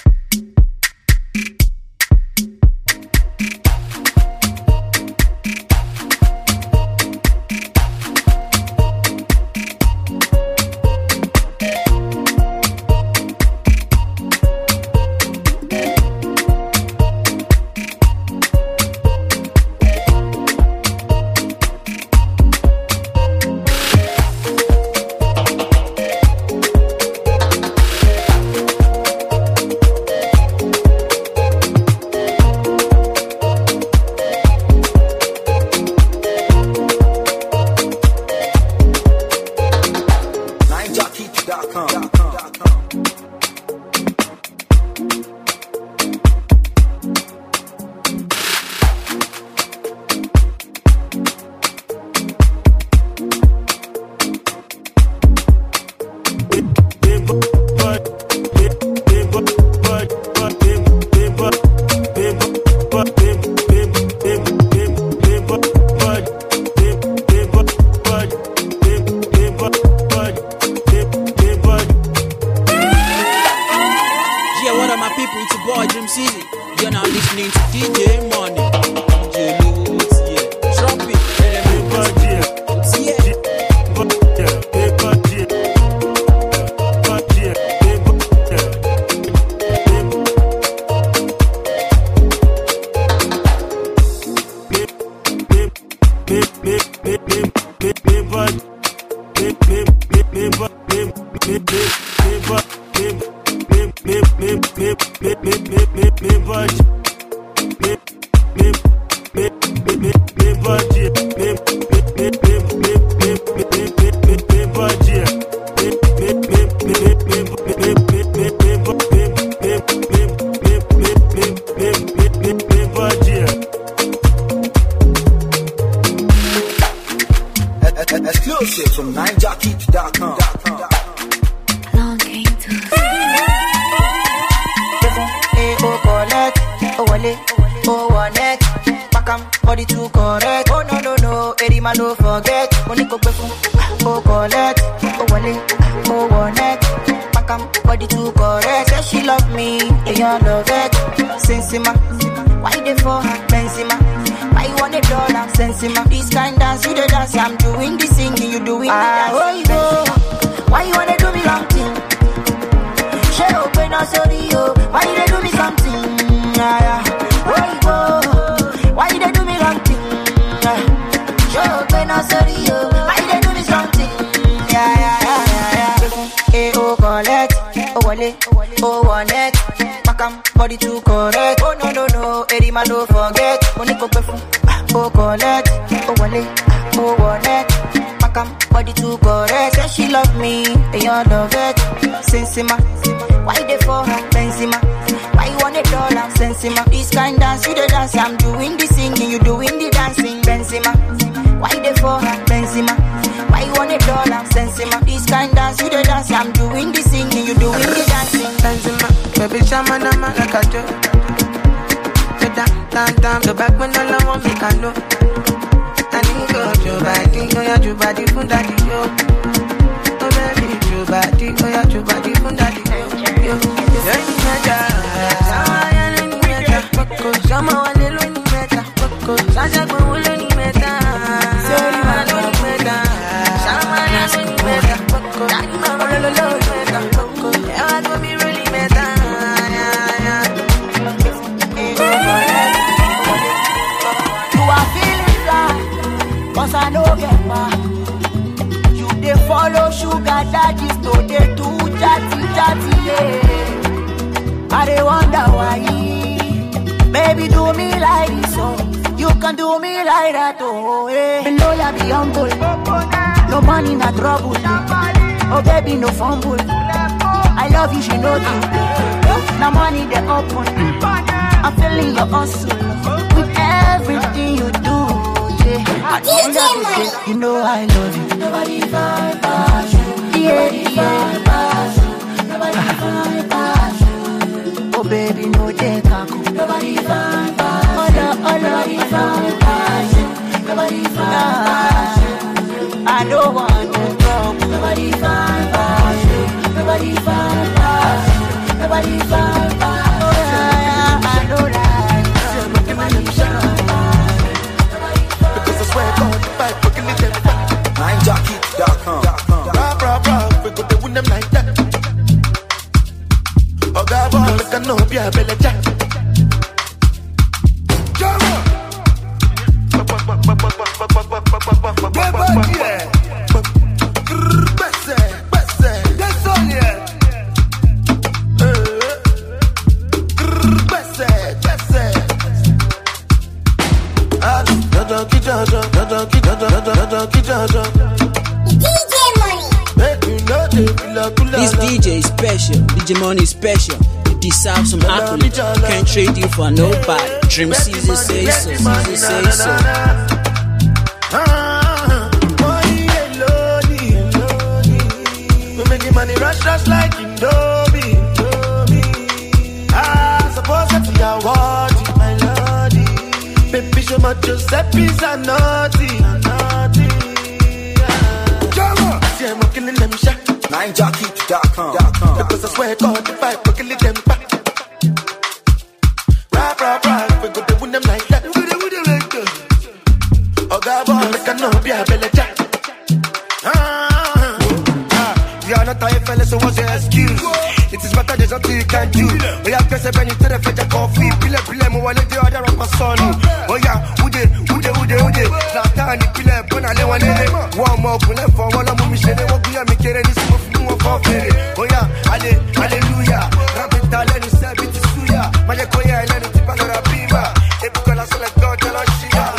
Exclusive from NineJockey.com. Body too correct. Oh no no no, Eddie man no forget. Money go pay for. Oh collect. Oh wale. Oh one neck. Body too correct. Say she love me, and you love it. Sensima, why they for her? Benzema, why you want $1? Sensima, this kind dance you the dance. I'm doing the singing, you doing the dance. Why you wanna do me wrong thing? She open up sorry yo. Why you do me something? Why you do me wrong thing? Show open up sorry yo. Why you do me something? Oh collect, oh wale, oh one neck. Body too correct. Oh no no no, Eddie man don't forget. Money go pay for. Oh collect, oh wale, oh one neck. Body too correct. Say she love me, and you love it. Sensima, why they for her? Benzema, why you want $1? Sensima, this kind dance you the dance. I'm doing the singing, you doing the dancing. Benzema, why they for her? Benzema, why you want $1? Sensima, this kind dance you the dance. I'm doing the singing, you doing the dancing. Benzema, baby, shaman, I'm like a joke. Down, the back when all I want me can know. I need your body, oh yeah, your body from daddy, yo. Oh baby, your body, oh yeah, your body from daddy, yo. Yo, any matter, any matter, Shama wale lo ni meta, Sasha go lo ni meta, Seri ma lo ni meta, Shama lo ni meta, Daddy mama lo ni meta, Ewa go be really meta, You are feeling fly, 'cause I know get back. You dey follow sugar daddies, no dey too chatty, yeah. I dey wonder why. Baby, do me like this, oh. You can do me like that, oh, yeah. You know you be humble, no money, no trouble. Oh, baby, no fumble. I love you, she know you. Now money, they open. I'm feeling your hustle with everything you do, yeah. At the end of the day, you know I love you. Nobody find passion. Yeah, Nobody find passion. Oh, baby, no take a cool. Nobody find passion. Nobody find passion. Nobody find passion. like that. Oh, God, boy, make a no be a belly jack. This DJ is special, DJ Money is special. You deserve some accolades. Can't trade you for nobody. Dream Caesar say so, Caesar say so. We making money rush like Indomie. Suppose that you are worthy, my lordy. Baby, show my Giuseppe's a naughty. See, I'm killing them shot. NineJockey.com. Because I swear God, if I kill them back. Rah, we go to win them like that. Oh, God, boy, make a no be a belly jack. You are not a fella, so what's your excuse? It is better, there's nothing you can do. We have to say, when you tell the fetch a coffee, pile, more than the other of my son. Oh, yeah, who did? Zatan, pile, puna, le one, one more, pule, for one of them, Michelle, what we are making this move, for Ferry. Oh, yeah, hallelujah. Rapid talent is a bit of suya. Mayakoya, and then it's a panora beamer. If you can select God, tell us she are.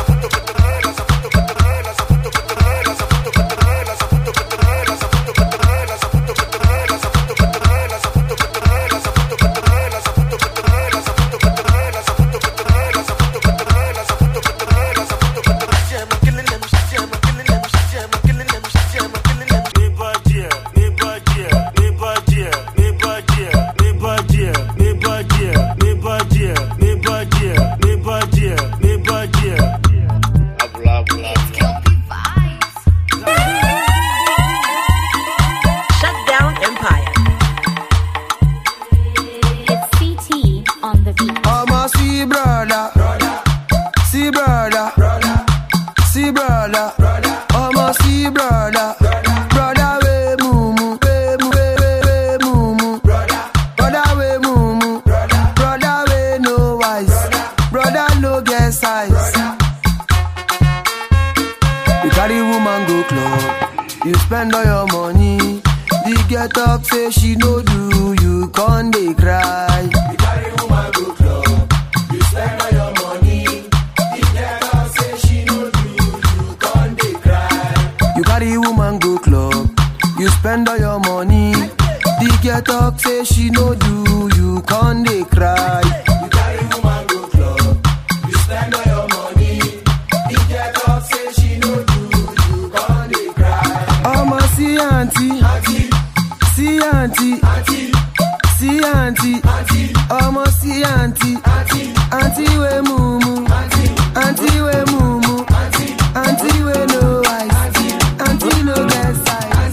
Spend all your money. The get up say she no do, you can't dey cry. You carry woman go club, you spend all your money. The get up say she no do, you can't dey cry. You carry woman go club, you spend all your money. The get up say she no do, you can't dey cry. You carry woman go club, you spend all your money. The get up say she no do, you can't dey cry. See auntie, see auntie, see auntie, almost see auntie, auntie we mumu, auntie we mumu, auntie we no eyes, auntie no get size.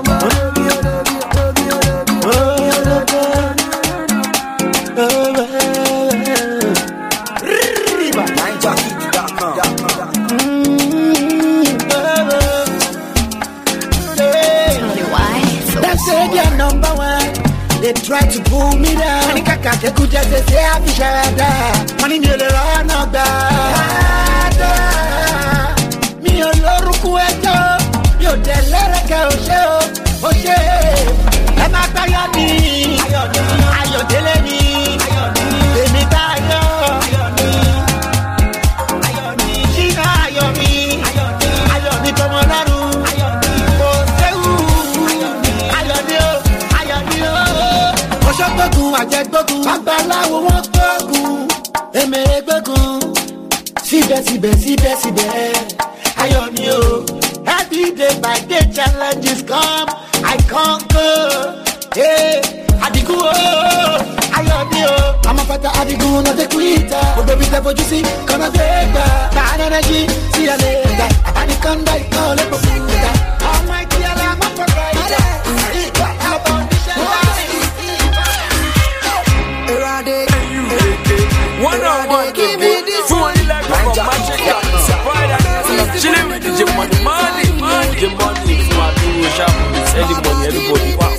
They try to pull me down. Money kaka they could just say I be shada. Money me le run up da. Mi o loru kueto. Yo de lere ke o she o she. E ma gba yo ni. Ayo dele ni. Emi ta yo. Ayo ni. China ayo mi. Ayo ni como laru. O seu. Ayo ni o. Gbógun àjẹgbógun babaláwo wọn gbógun èmèrè gbógun síbẹ̀síbẹ̀ ayọ̀ ni o every day by day challenges come I conquer Adigun o ayọ̀ ni o àmọ́ pátá Adigun náà tẹ́ kúrìtà gbogbo ibi tẹ́ fojú sí kọ́nà tẹ́ gbà bad energy sí ẹ̀lẹ́ gbà àbánikọ́ńdà ìkan lẹ́kọ̀ọ́ fún ìgbà ọmọ ìdí alámọ̀ pọ̀pọ̀ ìjà ìgbà àbọ̀ níṣẹ́ láì. One on one, give me this one. Chilling with DJ Money, DJ Money, everybody.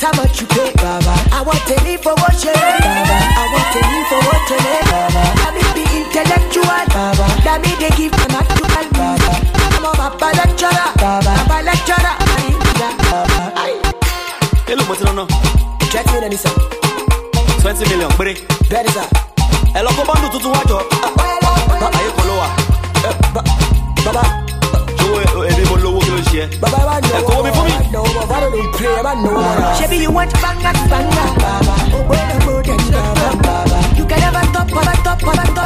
matter much you pay, Baba. I want to live for what you Baba. I want to live for what you Baba. Let me be intellectual, Baba. Let me they give an actual, Baba. I'm a Baba lecturer, Baba. Baba lecturer, Baba. Hello, what's on? 20 million, sir. 20 million, break. That is that. Hello, come on, do to watch up. Baba, you follow up. Baba. Baba, I know, Baba, I don't play, I know. Shabby, you want banga, banga, Baba. Oh, wait a moment, Baba. You can never stop, stop.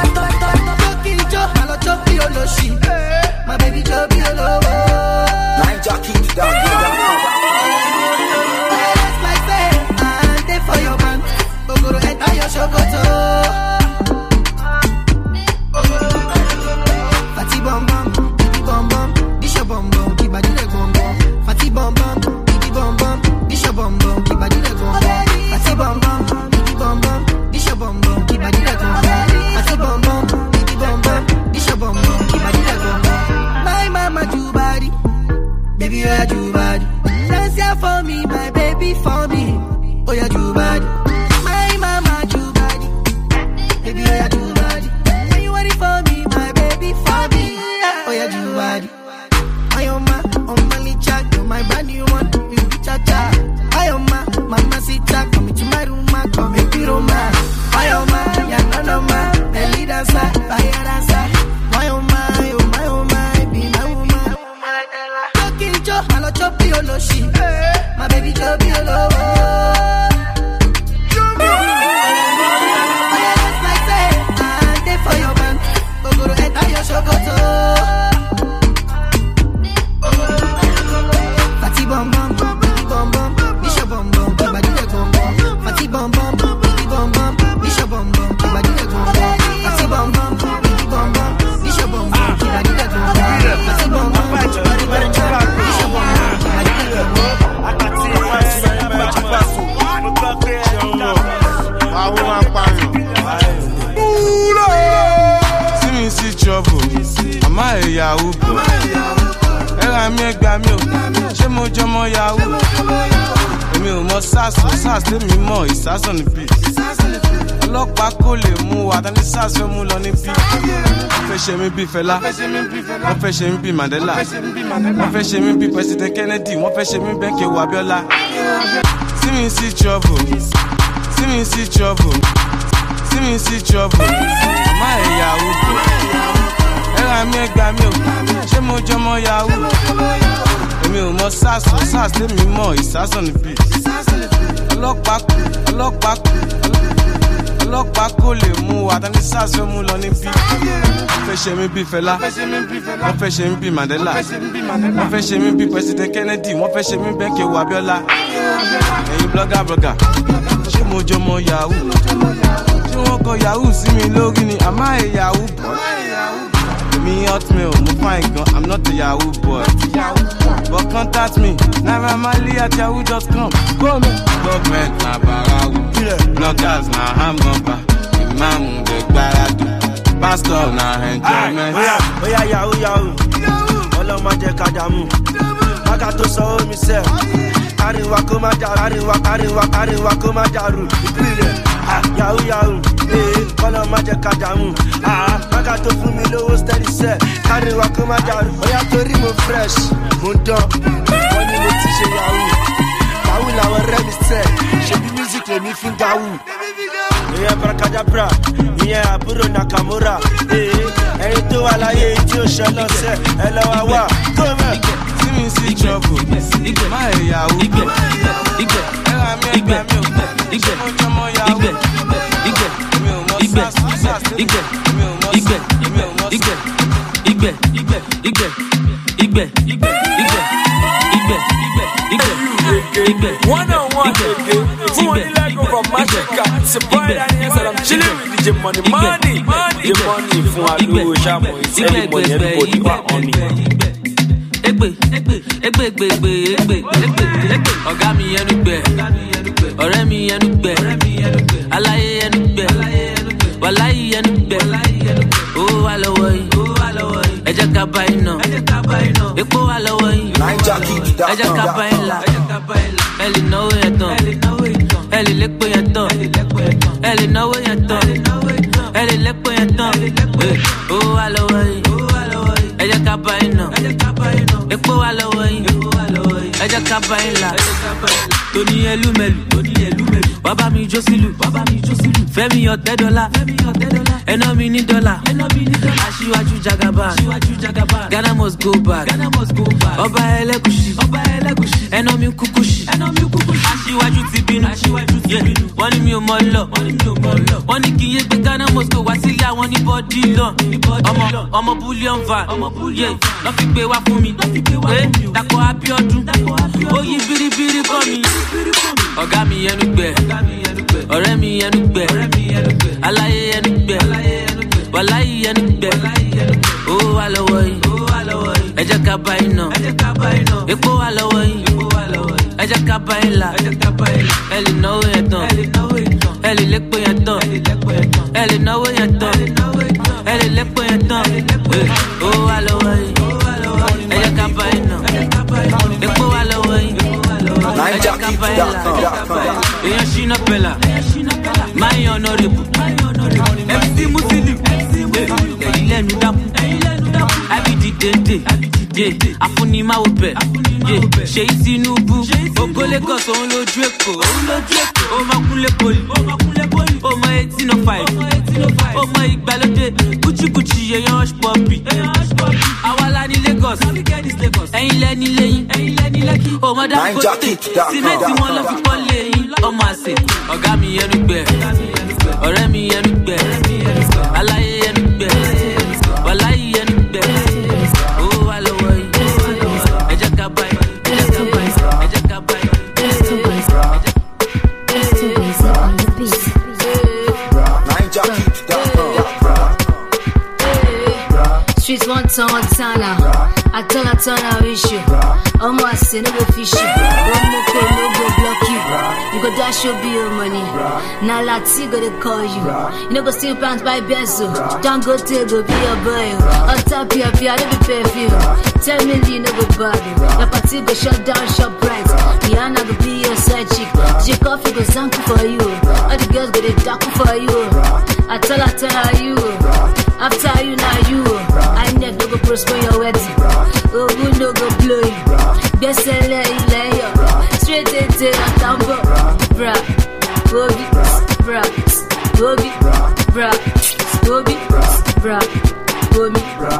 My baby, Joby, hello. Nine jockeys down here. That's my say, and they for your man. Go to enter your shokoto. Fatty bum bum, this your bum bum, keep body leg bum bum. Fatty bum bum, this your bum bum, keep body leg bum bum. Fatty bum bum, this your bum bum, keep body leg bum bum. Fatty bum bum, this your bum bum, keep body leg bum bum. My mama do body, baby you are do body. Dance here for me, my baby for me. Oh yeah do body, my mama do body, baby you are do body. When you ready for me, my baby for me. Oh yeah do body. My licha, you're my brand new one, you be cha-cha. Mama sita, come into my room, come make me Roma. Ya no ma, the leader sa, fire dancer. Be my woman. Talking Joe, hello Choppy Oloshi, my baby Joby Olo. That's my say, and they for your man, go to enter your shokoto. Bum bum, this your bum bum, keep body leg bum bum. Fatty bum bum, this your bum bum, keep body leg bum bum. Fatty bum bum, this your bum bum, keep body leg bum bum. Fatty bum bum, this your bum bum, keep body leg bum bum. I got see me see trouble, I'm a Yahoo. Mi ẹgbà mi o, ṣé mo jọmọ Yahoo? Èmi ò mọ SARS lèmi mọ̀ ìsásùn níbí. Ọlọ́pàá kò lè mú wa, tani SARS fẹ́ mú lọ níbí. Wọ́n fẹ́ ṣe mí bí Fẹlá, wọ́n fẹ́ ṣe mí bí Mandela, wọ́n fẹ́ ṣe mí bí President Kennedy, wọ́n fẹ́ ṣe mí bẹ́ẹ̀ kí ewu Abíọ́lá. See me see trouble, see me see trouble, see me see trouble, àmọ́ ẹ̀ Yahoo. Mi ẹgbà mi o, ṣé mo jọmọ Yahoo? Èmi ò mọ SARS lèmi mọ̀ ìsásùn níbí. Ọlọ́pàá kò lè mú wa, tani SARS fẹ́ mú lọ níbí. Wọ́n fẹ́ ṣe mí bí Fẹlá, wọ́n fẹ́ ṣe mí bí Mandela, wọ́n fẹ́ ṣe mí bí President Kennedy, wọ́n fẹ́ ṣe mí bẹ́ẹ̀ kí ewu Abíọ́lá. Ẹ̀yin blogger, ṣé mo jọmọ Yahoo? Ṣé wọ́n kọ Yahoo sí mi lórí ni àmọ́ ẹ̀ Yahoo bọ̀? Me hotmail, mo fine gun, I'm not a Yahoo boy. But contact me, naramali@yahoo.com. Government na barawu, bloggers na hamgamba, imam de gbaradu, pastor na enjoyment. Oya Yahoo, ọlọ́mọ jẹ́ kájàmú, mága tó sọ omi sẹ́, àríwá kó má dàrú, ìpìlẹ̀, Yahoo, ọlọ́mọ jẹ́ kájàmú, mága tó fún mi lówó steady sẹ́, àríwá kó má dàrú, oya torí mo fresh, mo dán, wọ́n ní mo ti ṣe Yahoo làwọn rẹ́ mi sẹ́, ṣebí music lèmi fi ń Yahoo. Ìyẹn Brakadabra, ìyẹn àbúrò Nakamura, ẹni tó wà láyé tí ó ṣe lọ́sẹ̀, ẹ lọ́wọ́ wà, tó mẹ́. See me see trouble, my Yahoo. Ẹ̀rọ mi ẹgbẹ́ mi ò, ṣé mo jọmọ Yahoo? Mi ò mọ SARS, mi ò mọ one-on-one again. Fún wọn ní lẹ́gùn from Maṣeka. It's a boy that is I'm chilling with DJ Money. DJ Money fún wa lówó ṣàmù. It's everybody wà on me. Egbe. Ọ̀gá mi ẹnu gbẹ. Ọ̀rẹ́ mi ẹnu gbẹ. Aláyé ẹnu gbẹ. Wàláyé ẹnu gbẹ. Owó wà lọ́wọ́ yìí. Ẹ jẹ́ ká bá iná. Epo wà lọ́wọ́ yìí. Ẹ jẹ́ ká bá ilà. Ẹ lè náwó yẹn tán. Elle est no way at all. Elle est lepo yẹn tán. Owó wà lọ́wọ́ yìí. Ẹ jẹ́ ká bá yín nà. Epo wà lọ́wọ́ yìí. Ẹ jẹ́ ká bá yín là. Tóní ẹlúmẹ̀lú. Wá bá mi jó sílù. Fẹ́mi $10. Ẹná mi ní $. Aṣíwájú Jagaban. Ghana must go back. Ọba ẹlẹ́gùṣì. Ẹná mi kúkúṣì. Aṣíwájú ti bínú. Wọ́n ní mi ò mọ̀ lọ. Wọ́n ní kí n yé gbé Ghana must go wá sílé àwọn ní bọ́dí lọ. Ọmọ bullion van. Lọ́ fi gbé wá fún mi. Dàpọ̀ Abíọ́dún. Ó yí biribiri kọ́ mi. Ọ̀gá mi yẹnu gbẹ. Ọ̀rẹ́ mi yẹnu gbẹ. Aláyé yẹnu gbẹ. Wàláyé yẹnu gbẹ. Owó wà lọ́wọ́ yìí. Ẹ jẹ́ ká bá yín nà. Epo wà lọ́wọ́ yìí. Ẹ jẹ́ ká bá yín là. Ẹ lè náwó yẹn tán. Ẹ lè lépo yẹn tán. Ẹ lè náwó yẹn tán. Ẹ lè lépo yẹn tán. Owó wà lọ́wọ́ yìí. Ẹ jẹ́ ká bá yín nà. Epo wà lọ́wọ́ yìí. Ẹ jẹ́ ká bá yín là. Èèyàn ṣínà pẹ̀lá. Máa ń yan honorable. MC Muslim. Ẹ̀yin lẹ́nu dákú. Abidi dende. Afunimawo bẹ̀. Ṣèyí Tinubu. Ògo Lagos òun lójú Èkó. Ó máa kúnlé poli. Ó mọ 1805. Ó mọ ìgbàlódé. Gucci èèyàn hush puppy. Àwa la ní Lagos. Ẹ̀yin lẹ́ni lẹ́yìn. Ó mọ Dangote. Símẹ́ntì wọn lọ fi kọ́ lẹ́yìn. Ọmọ àṣẹ. Ọ̀gá mi yẹnu gbẹ. Ọ̀rẹ́ mi yẹnu gbẹ. Aláyé yẹnu gbẹ. Wàláyé yẹnu gbẹ. Owó wà lọ́wọ́ yìí. Ẹ jẹ́ ká bá yìí. Ẹ jẹ́ ká bá yìí. Streets one turn now. I turn I wish you. Almost say no go fish you. One more call, no go block you. You go dash your be your money. Now Lati go to call you. You know go steal pants by Bezo. Don't go take go be your boy. On top your fear, I don't be perfume. 10 million no go body. Your party go shut down, shop right. Rihanna go be your side chick. J Coffee go zanku for you. All the girls go they daku for you. I tell you. After you now you. I never no go prosper your wedding. Oh, who no go blow you. Best lay. Straight into a tambo. Bra. Bobby. Bra. Bobby. Bra. Bobby. Bra. Bobby.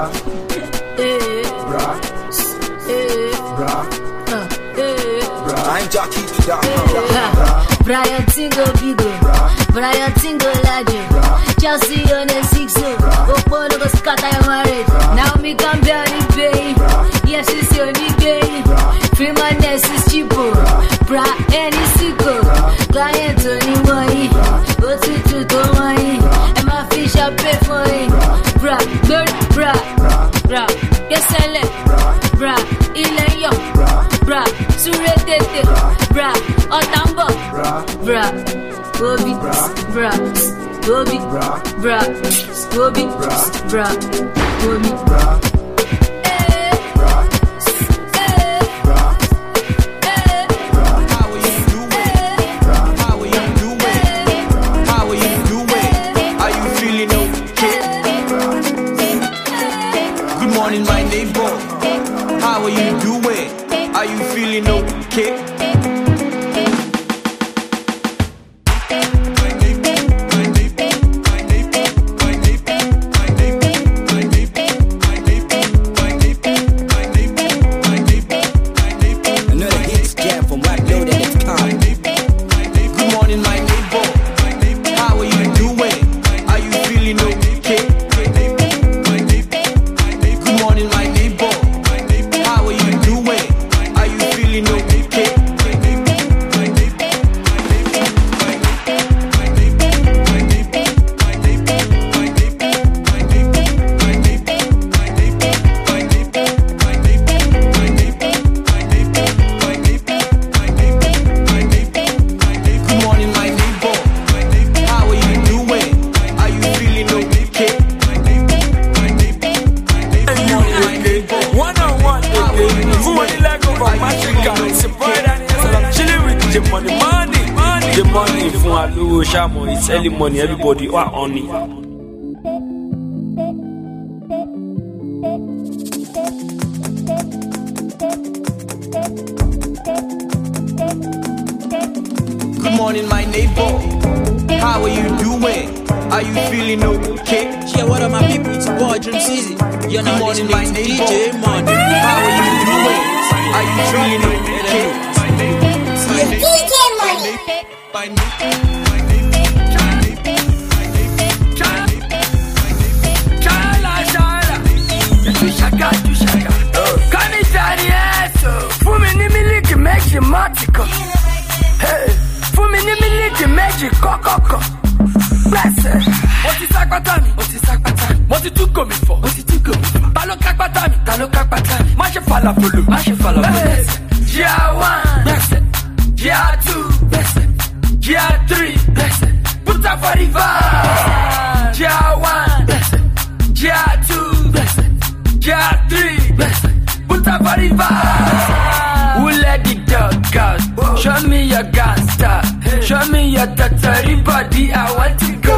I'm Jackie. Brian Tingo Bigo. Brian Tingo Lajo. Chelsea on a 6-0. Opo no go scatter your marriage. Now me can barely pay. Yes, it's your nigga. Free my nest is cheapo. Bra any sicko. Client only money. Go to money. And my fish I pay for it. Bra, bird, bra. Yes, I let. Bra, Ilayo. Bra, Suretete. Bra, Otambo. Bra, Bobby. Bra, Bobby. Bra, Bobby. Bra, Bobby. My neighbor, how are you doing? Are you feeling okay? Another hit scam from WhackLoaded.com. Good morning, my neighbor. How are you doing? Are you feeling okay? Good morning, my neighbor. How are you doing? Are you feeling okay? lówó ṣàmọ̀, it's early money, everybody wà on it. Good morning, my neighbor. How are you doing? Are you feeling okay? Yeah, what up, my people? It's boy Dream Season. You're Good not morning, listening my to neighbor. DJ Money. How are you doing? Are you feeling okay? DJ Money. Fún mi ní mílíkì méjì mọ́tìkọ̀. Fún mi ní mílíkì méjì kọ́kọ́kọ́. Gbẹ̀sẹ̀. Mo ti sápátá mi. Mo ti túkọ̀ mi fọ̀. Ta ló kápátá mi? Má ṣe falafolo. Year 1. Year 2. Year 3. Put up for the vibe. Year 1. Year 2. Year 3. Put up for the vibe. Who let the dog out? Show me your gangsta. Show me your tattery body. I want to go.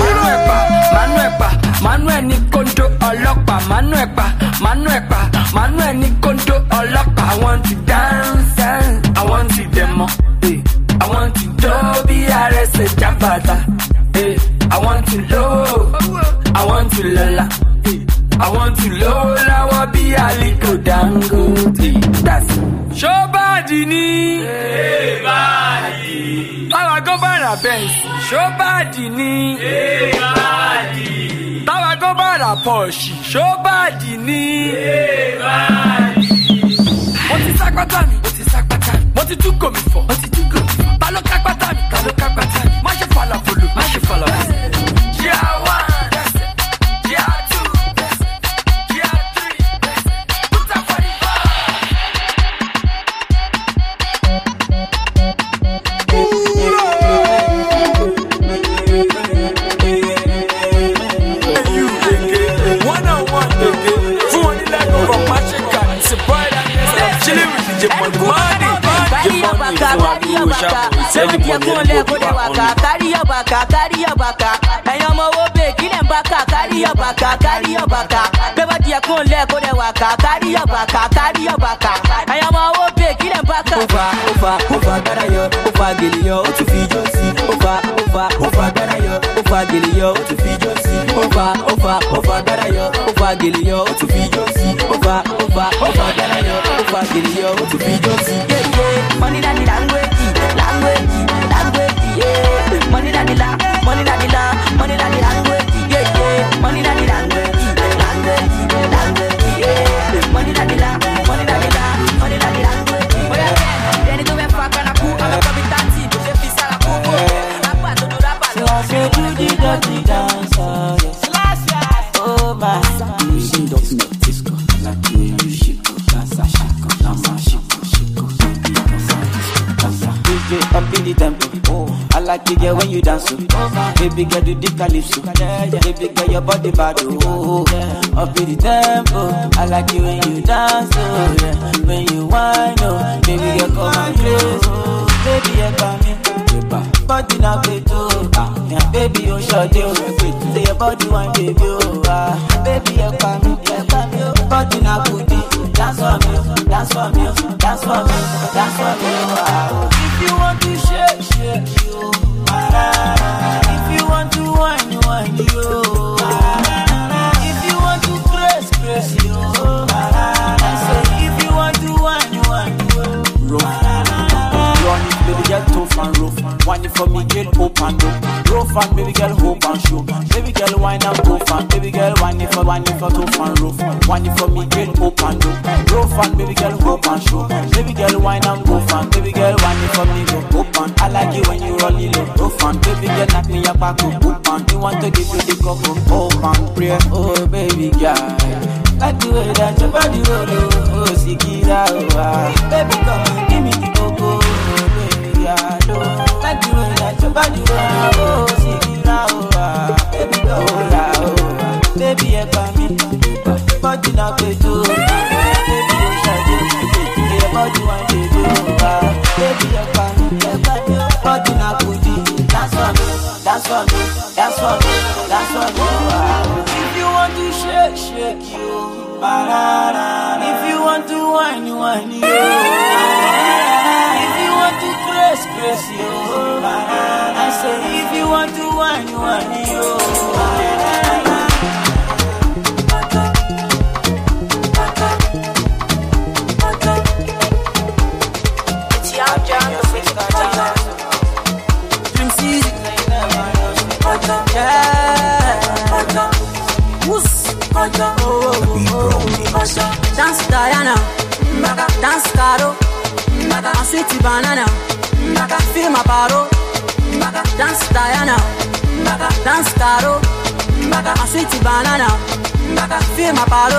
Manuel ni kondo ọlọ́pàá. Manuel ni kondo ọlọ́pàá. I want to dance. I want to demo. I want to do bí arẹsẹ̀ jàmbàtà. I want to low. I want to lola. I want to low láwọ́ bí Aliko Dangote. That's Ṣọ́bàdì ni. Táwa gọ́bàrà bẹ́ǹsì. Ṣọ́bàdì ni. Táwa gọ́bàrà pọ̀ṣì. Ṣọ́bàdì ni. Mo ti sápátá mi. Mo ti túkọ̀ mi fọ̀. Ta ló kápátá mi? Má ṣe falafolo. Year 1. Year 2. Year 3. Put up for the Carry your baka. And your mo big, kill them baka. Carry your baka. Never dear con let go the waka. Carry your baka. And your mo big, kill them baka. Over, garayo, over, gilio, to feed your seat. Over, garayo, over, gilio, to feed your seat. Over, garayo, over, gilio, to feed your seat. Over, garayo, over, gilio, to feed your seat. Yeah. Money that the language, yeah. Money that the language, yeah. Money that the language, money that the language, yeah. Money that the language, oh yeah. Then it don't fuck when I cool, I'm a committanti, but if it's a cool, I'm about to do that. So I say do the dirty dance, oh my. Using.net disco, like you shiko, dansa shiko, DJ up in the tempo. I like it girl when you dance. Baby girl do the calypso. Baby girl your body bad. Up in the tempo. I like it when you dance. When you whine. Baby girl come and close. Baby you come in. Body na beto. Baby you short you. Say your body one baby. Baby you come in. Body na booty. Dance for me. Dance for me. Dance for me. Dance for me. If you want to shake you. If you want to whine you. If you want to press you. If you want to whine you. Run it, baby girl, tough and rough. Whine it for me, girl, open up. Rough and baby girl, hope and show. Baby girl, whine and tough and baby girl, whine it for tough and rough. Whine it for me, girl, open up. Rough and baby girl, hope and show. Baby girl, whine and tough and baby girl, whine it for me, go open. I like it when you roll it low. Rough and baby girl, knock me your back up. Open. You want to give you the cup of open, pray. Oh baby girl, like the way that your body roll. Oh, Sikira, oh, baby come give me the cocoa. Like the way that your body roll, oh, Sikira, oh, baby go, oh, baby, you come in, body not play too, baby, you shall do, your body want to do, baby, you come in, body not put it, that's what dance for me, dance for me, dance for me. If you want to shake, shake you. If you want to whine, whine you. If you want to craze, craze you. I say if you want to whine, whine you. Dance Diana, dance Caro, sweet banana, feel my baro. Dance Diana, dance Caro, sweet banana, feel my baro.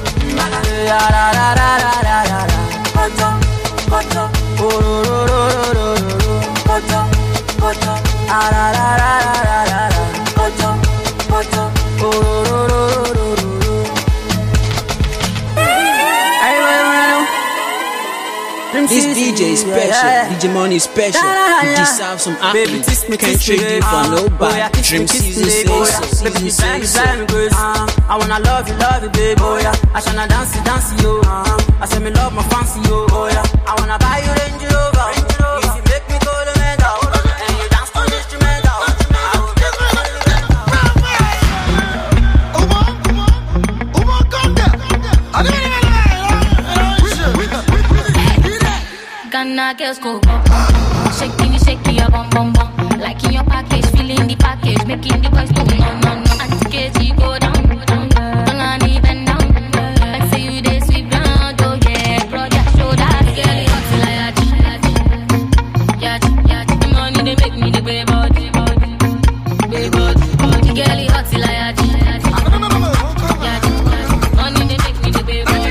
This DJ is special, DJ Money is special. You deserve some accolades. Can't trade you for nobody. Dream season say so, season say so. I wanna love you, baby. Oh yeah, I shall dance, dance you. I say me love my fancy, oh yeah. I wanna buy you Range Rover. If you make me go to mental, and you dance to the instrumental, I will make Ghana girls go bum bum, shaking your bum bum bum. Like in your package, feeling the package, making the boys go no no no. Anti-KG go down, don't even down. Like say you dey sweep round, oh yeah, broad your shoulders, girl you hot like yachi. The money they make me the baby body, girl you hot like yachi. Money they make me the baby body.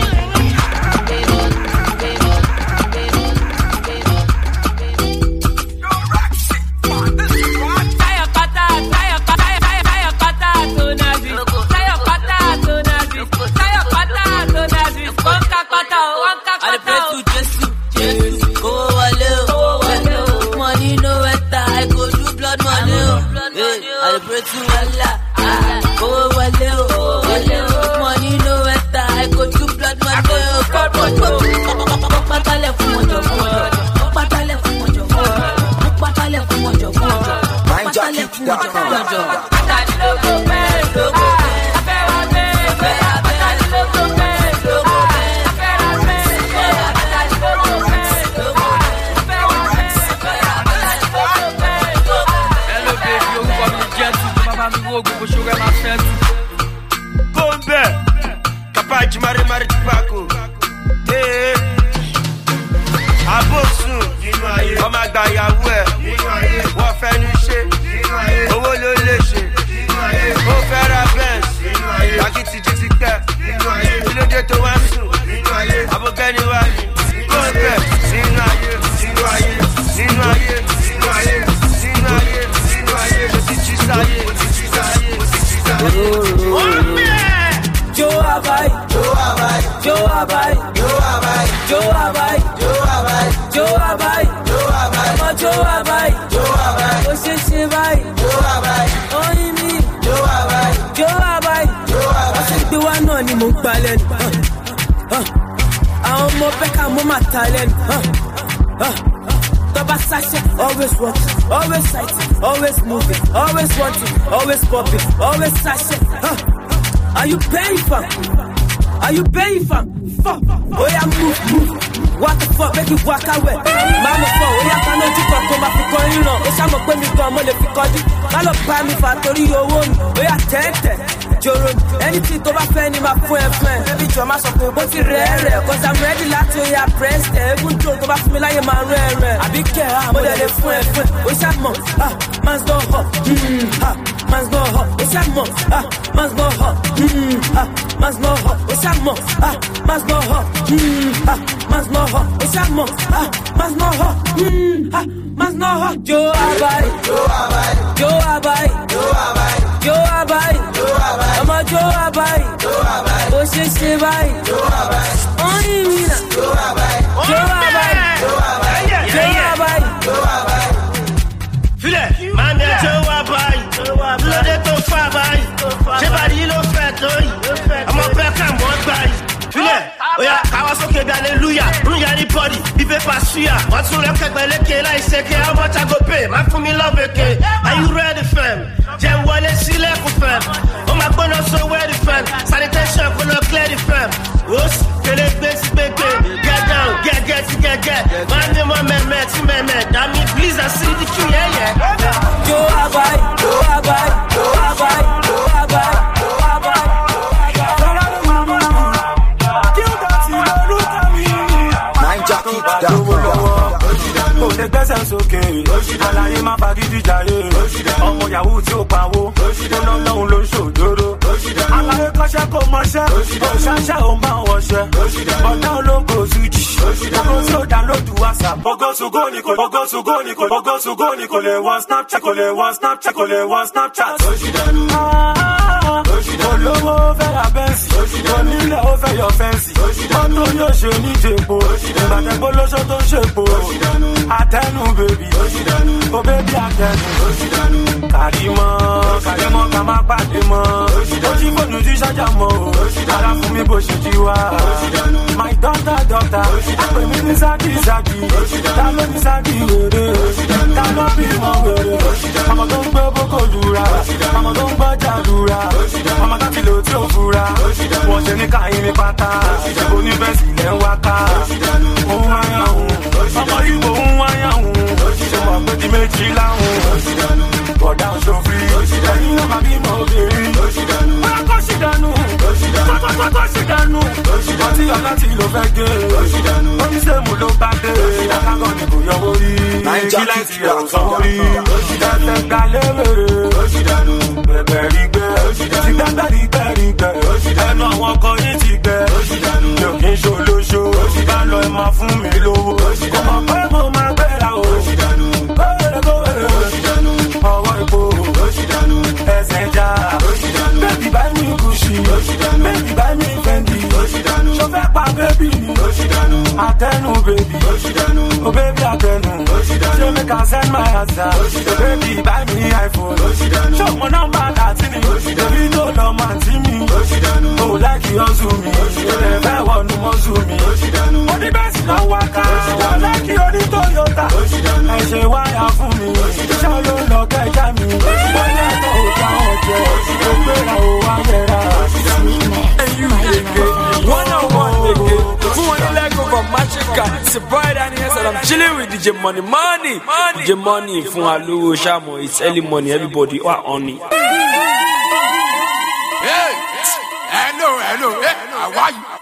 Always walking, always sighting, always moving, always wanting, always popping, always sashing. Are you paying for? Are you paying for? Fuck. Oh yeah, move. What the fuck, make you walk away. Mama for, oh yeah, can you come back for you know? It's I'm going to come on the ficodi. I love buy me factory your own. Oh yeah, 10. Joron, anything to my friend in my friend. Baby, you're my support, but it's rare. Cause I'm ready to hear press. Even though to my family, I'm rare. I be care, I'm a friend. What's that mom? Man's go hot. Man's go hot. What's that mom? Man's go hot. Man's go hot. What's that mom? Man's go hot. Man's go hot. What's that mom? Man's go hot. Man's go hot. Joe Abai. I'm a Joe Abai. Oh, she bye. Only me now. Joe Abai. Feel it, man. Joe Abai. lóyìn ọmọ bẹ́ẹ̀ kà mọ́ gbà yìí filẹ̀ oya káwá sókè bí hallelujah rúnyà ní bọ́dì bí pépà suya wọ́n tún rẹ́kẹ̀gbẹ́ lékè láìsèké how much I go pay má fún mi lọ́bẹ̀kẹ́ are you ready fam jẹ́ wọlé sílẹ̀kùn fam ó máa gbóná so wẹ́ẹ̀dì fam sanitation kò lọ clear the fam wos kele gbé sí gbégbé get down get sí gẹ́gẹ́ máa ní mọ́ mẹ́mẹ́ tí mẹ́mẹ́ dàmí please I see the key yẹ́yẹ́. Yo abai, yo abai, yo abai, yo abai, yo abai. Kò lè gbẹ́sẹ̀ sókè, àlàyé má bá dídí jayé. Ọmọ yahoo tí ó pawó, ó ná lọ́hùn ló ń ṣòjóró. Àlàyé kọ́ṣẹ́ kò mọṣẹ́, òṣàṣẹ́ ò máa wọṣẹ́. Ọ̀dá ológo Suji, Ogo tí ó download WhatsApp. Ogo to go ni kò lè wọ Snapchat, kò lè wọ Snapchat. Olówó fẹ́ ra bẹ́ǹsì, onílẹ̀ ó fẹ́ yọ fẹ́ǹsì. Mọ́tò yóò ṣe ní jèpo, ìbàdẹ́gbó lóṣó tó ń ṣèpo. Àtẹnu bèbí, ó bébí àtẹnu. Kàrímọ́ ká má pàdé mọ́. Ojú fóònù tí ṣájà mọ́ o, ara fún mi bó ṣe jí wá. My daughter, àpè mi ní sáàkì. Ta ló ní sáàkì wèrè? Ta ló bímọ wèrè? Ọmọ tó ń gbé bókò lura, ọmọ tó ń gbọ́ jàdúrà. Ọmọ tá ti lò tí ò fura, wọ́n ṣe ní káyín ní pátá. Oníbẹ̀sì lẹ́ ń wáká, òun wáyà òun. Ọmọ ìbò ń wáyà òun, ṣe wà pé di méjì láhùn. Bọ̀dá òṣòfin, ẹ̀yin náà máa bímọ obìnrin. Wọ́n kọ́ sí dànù, kọ́kọ́ sí dànù. Ọtí ọ̀la tí ló fẹ́ gé, oníṣèmù ló bá dé. Akágọ̀ ni kò yọwọ́ rí, kílẹ̀ tí ò sanwó rí. Ẹ̀fẹ̀ gbà léwèrè, bẹ̀bẹ̀ rí gbẹ́. Ti gbẹ́gbẹ́ rí gbẹ́. Ẹnu àwọn ọkọ yìí ti gbẹ. Mi ò kí ń ṣolóṣo, bá lọ ẹ máa fún mi lówó. Kò mọ̀ pé mo máa gbéra o. Ọwọ́ epo, ẹsẹ̀ já. Bébí bá mi Gucci, bébí bá mi Fendi. Ṣọfẹ́ pa bébí ni, àtẹnu bébí. O bébí àtẹnu, ṣé mi kà send my answer? Bébí bá mi iPhone. Ṣé mo nọ́mbà dàtí ni? Bébí tó lọ máa tí mi. O láìkí ọ̀sùn mi, ilẹ̀ fẹ́ wọnú mọ́sù mi. Oníbẹ̀sì náà wá ká, wọ́n láìkí oní Toyota. Ẹ ṣe wáyà fún mi, ṣé ló lọ kẹjá mi? Wọ́n ní ẹ̀kọ́ òkà ọ̀jẹ̀, ó gbéra ó wá yẹra. Ẹ̀yú lèké, one on one lèké. Fún wọn ní lẹ́gùn from Machika, it's a boy down here, so I'm chilling with DJ Money. DJ Money fún wa lówó ṣàmọ̀, it's early money, everybody wà on it. Hello, how are you?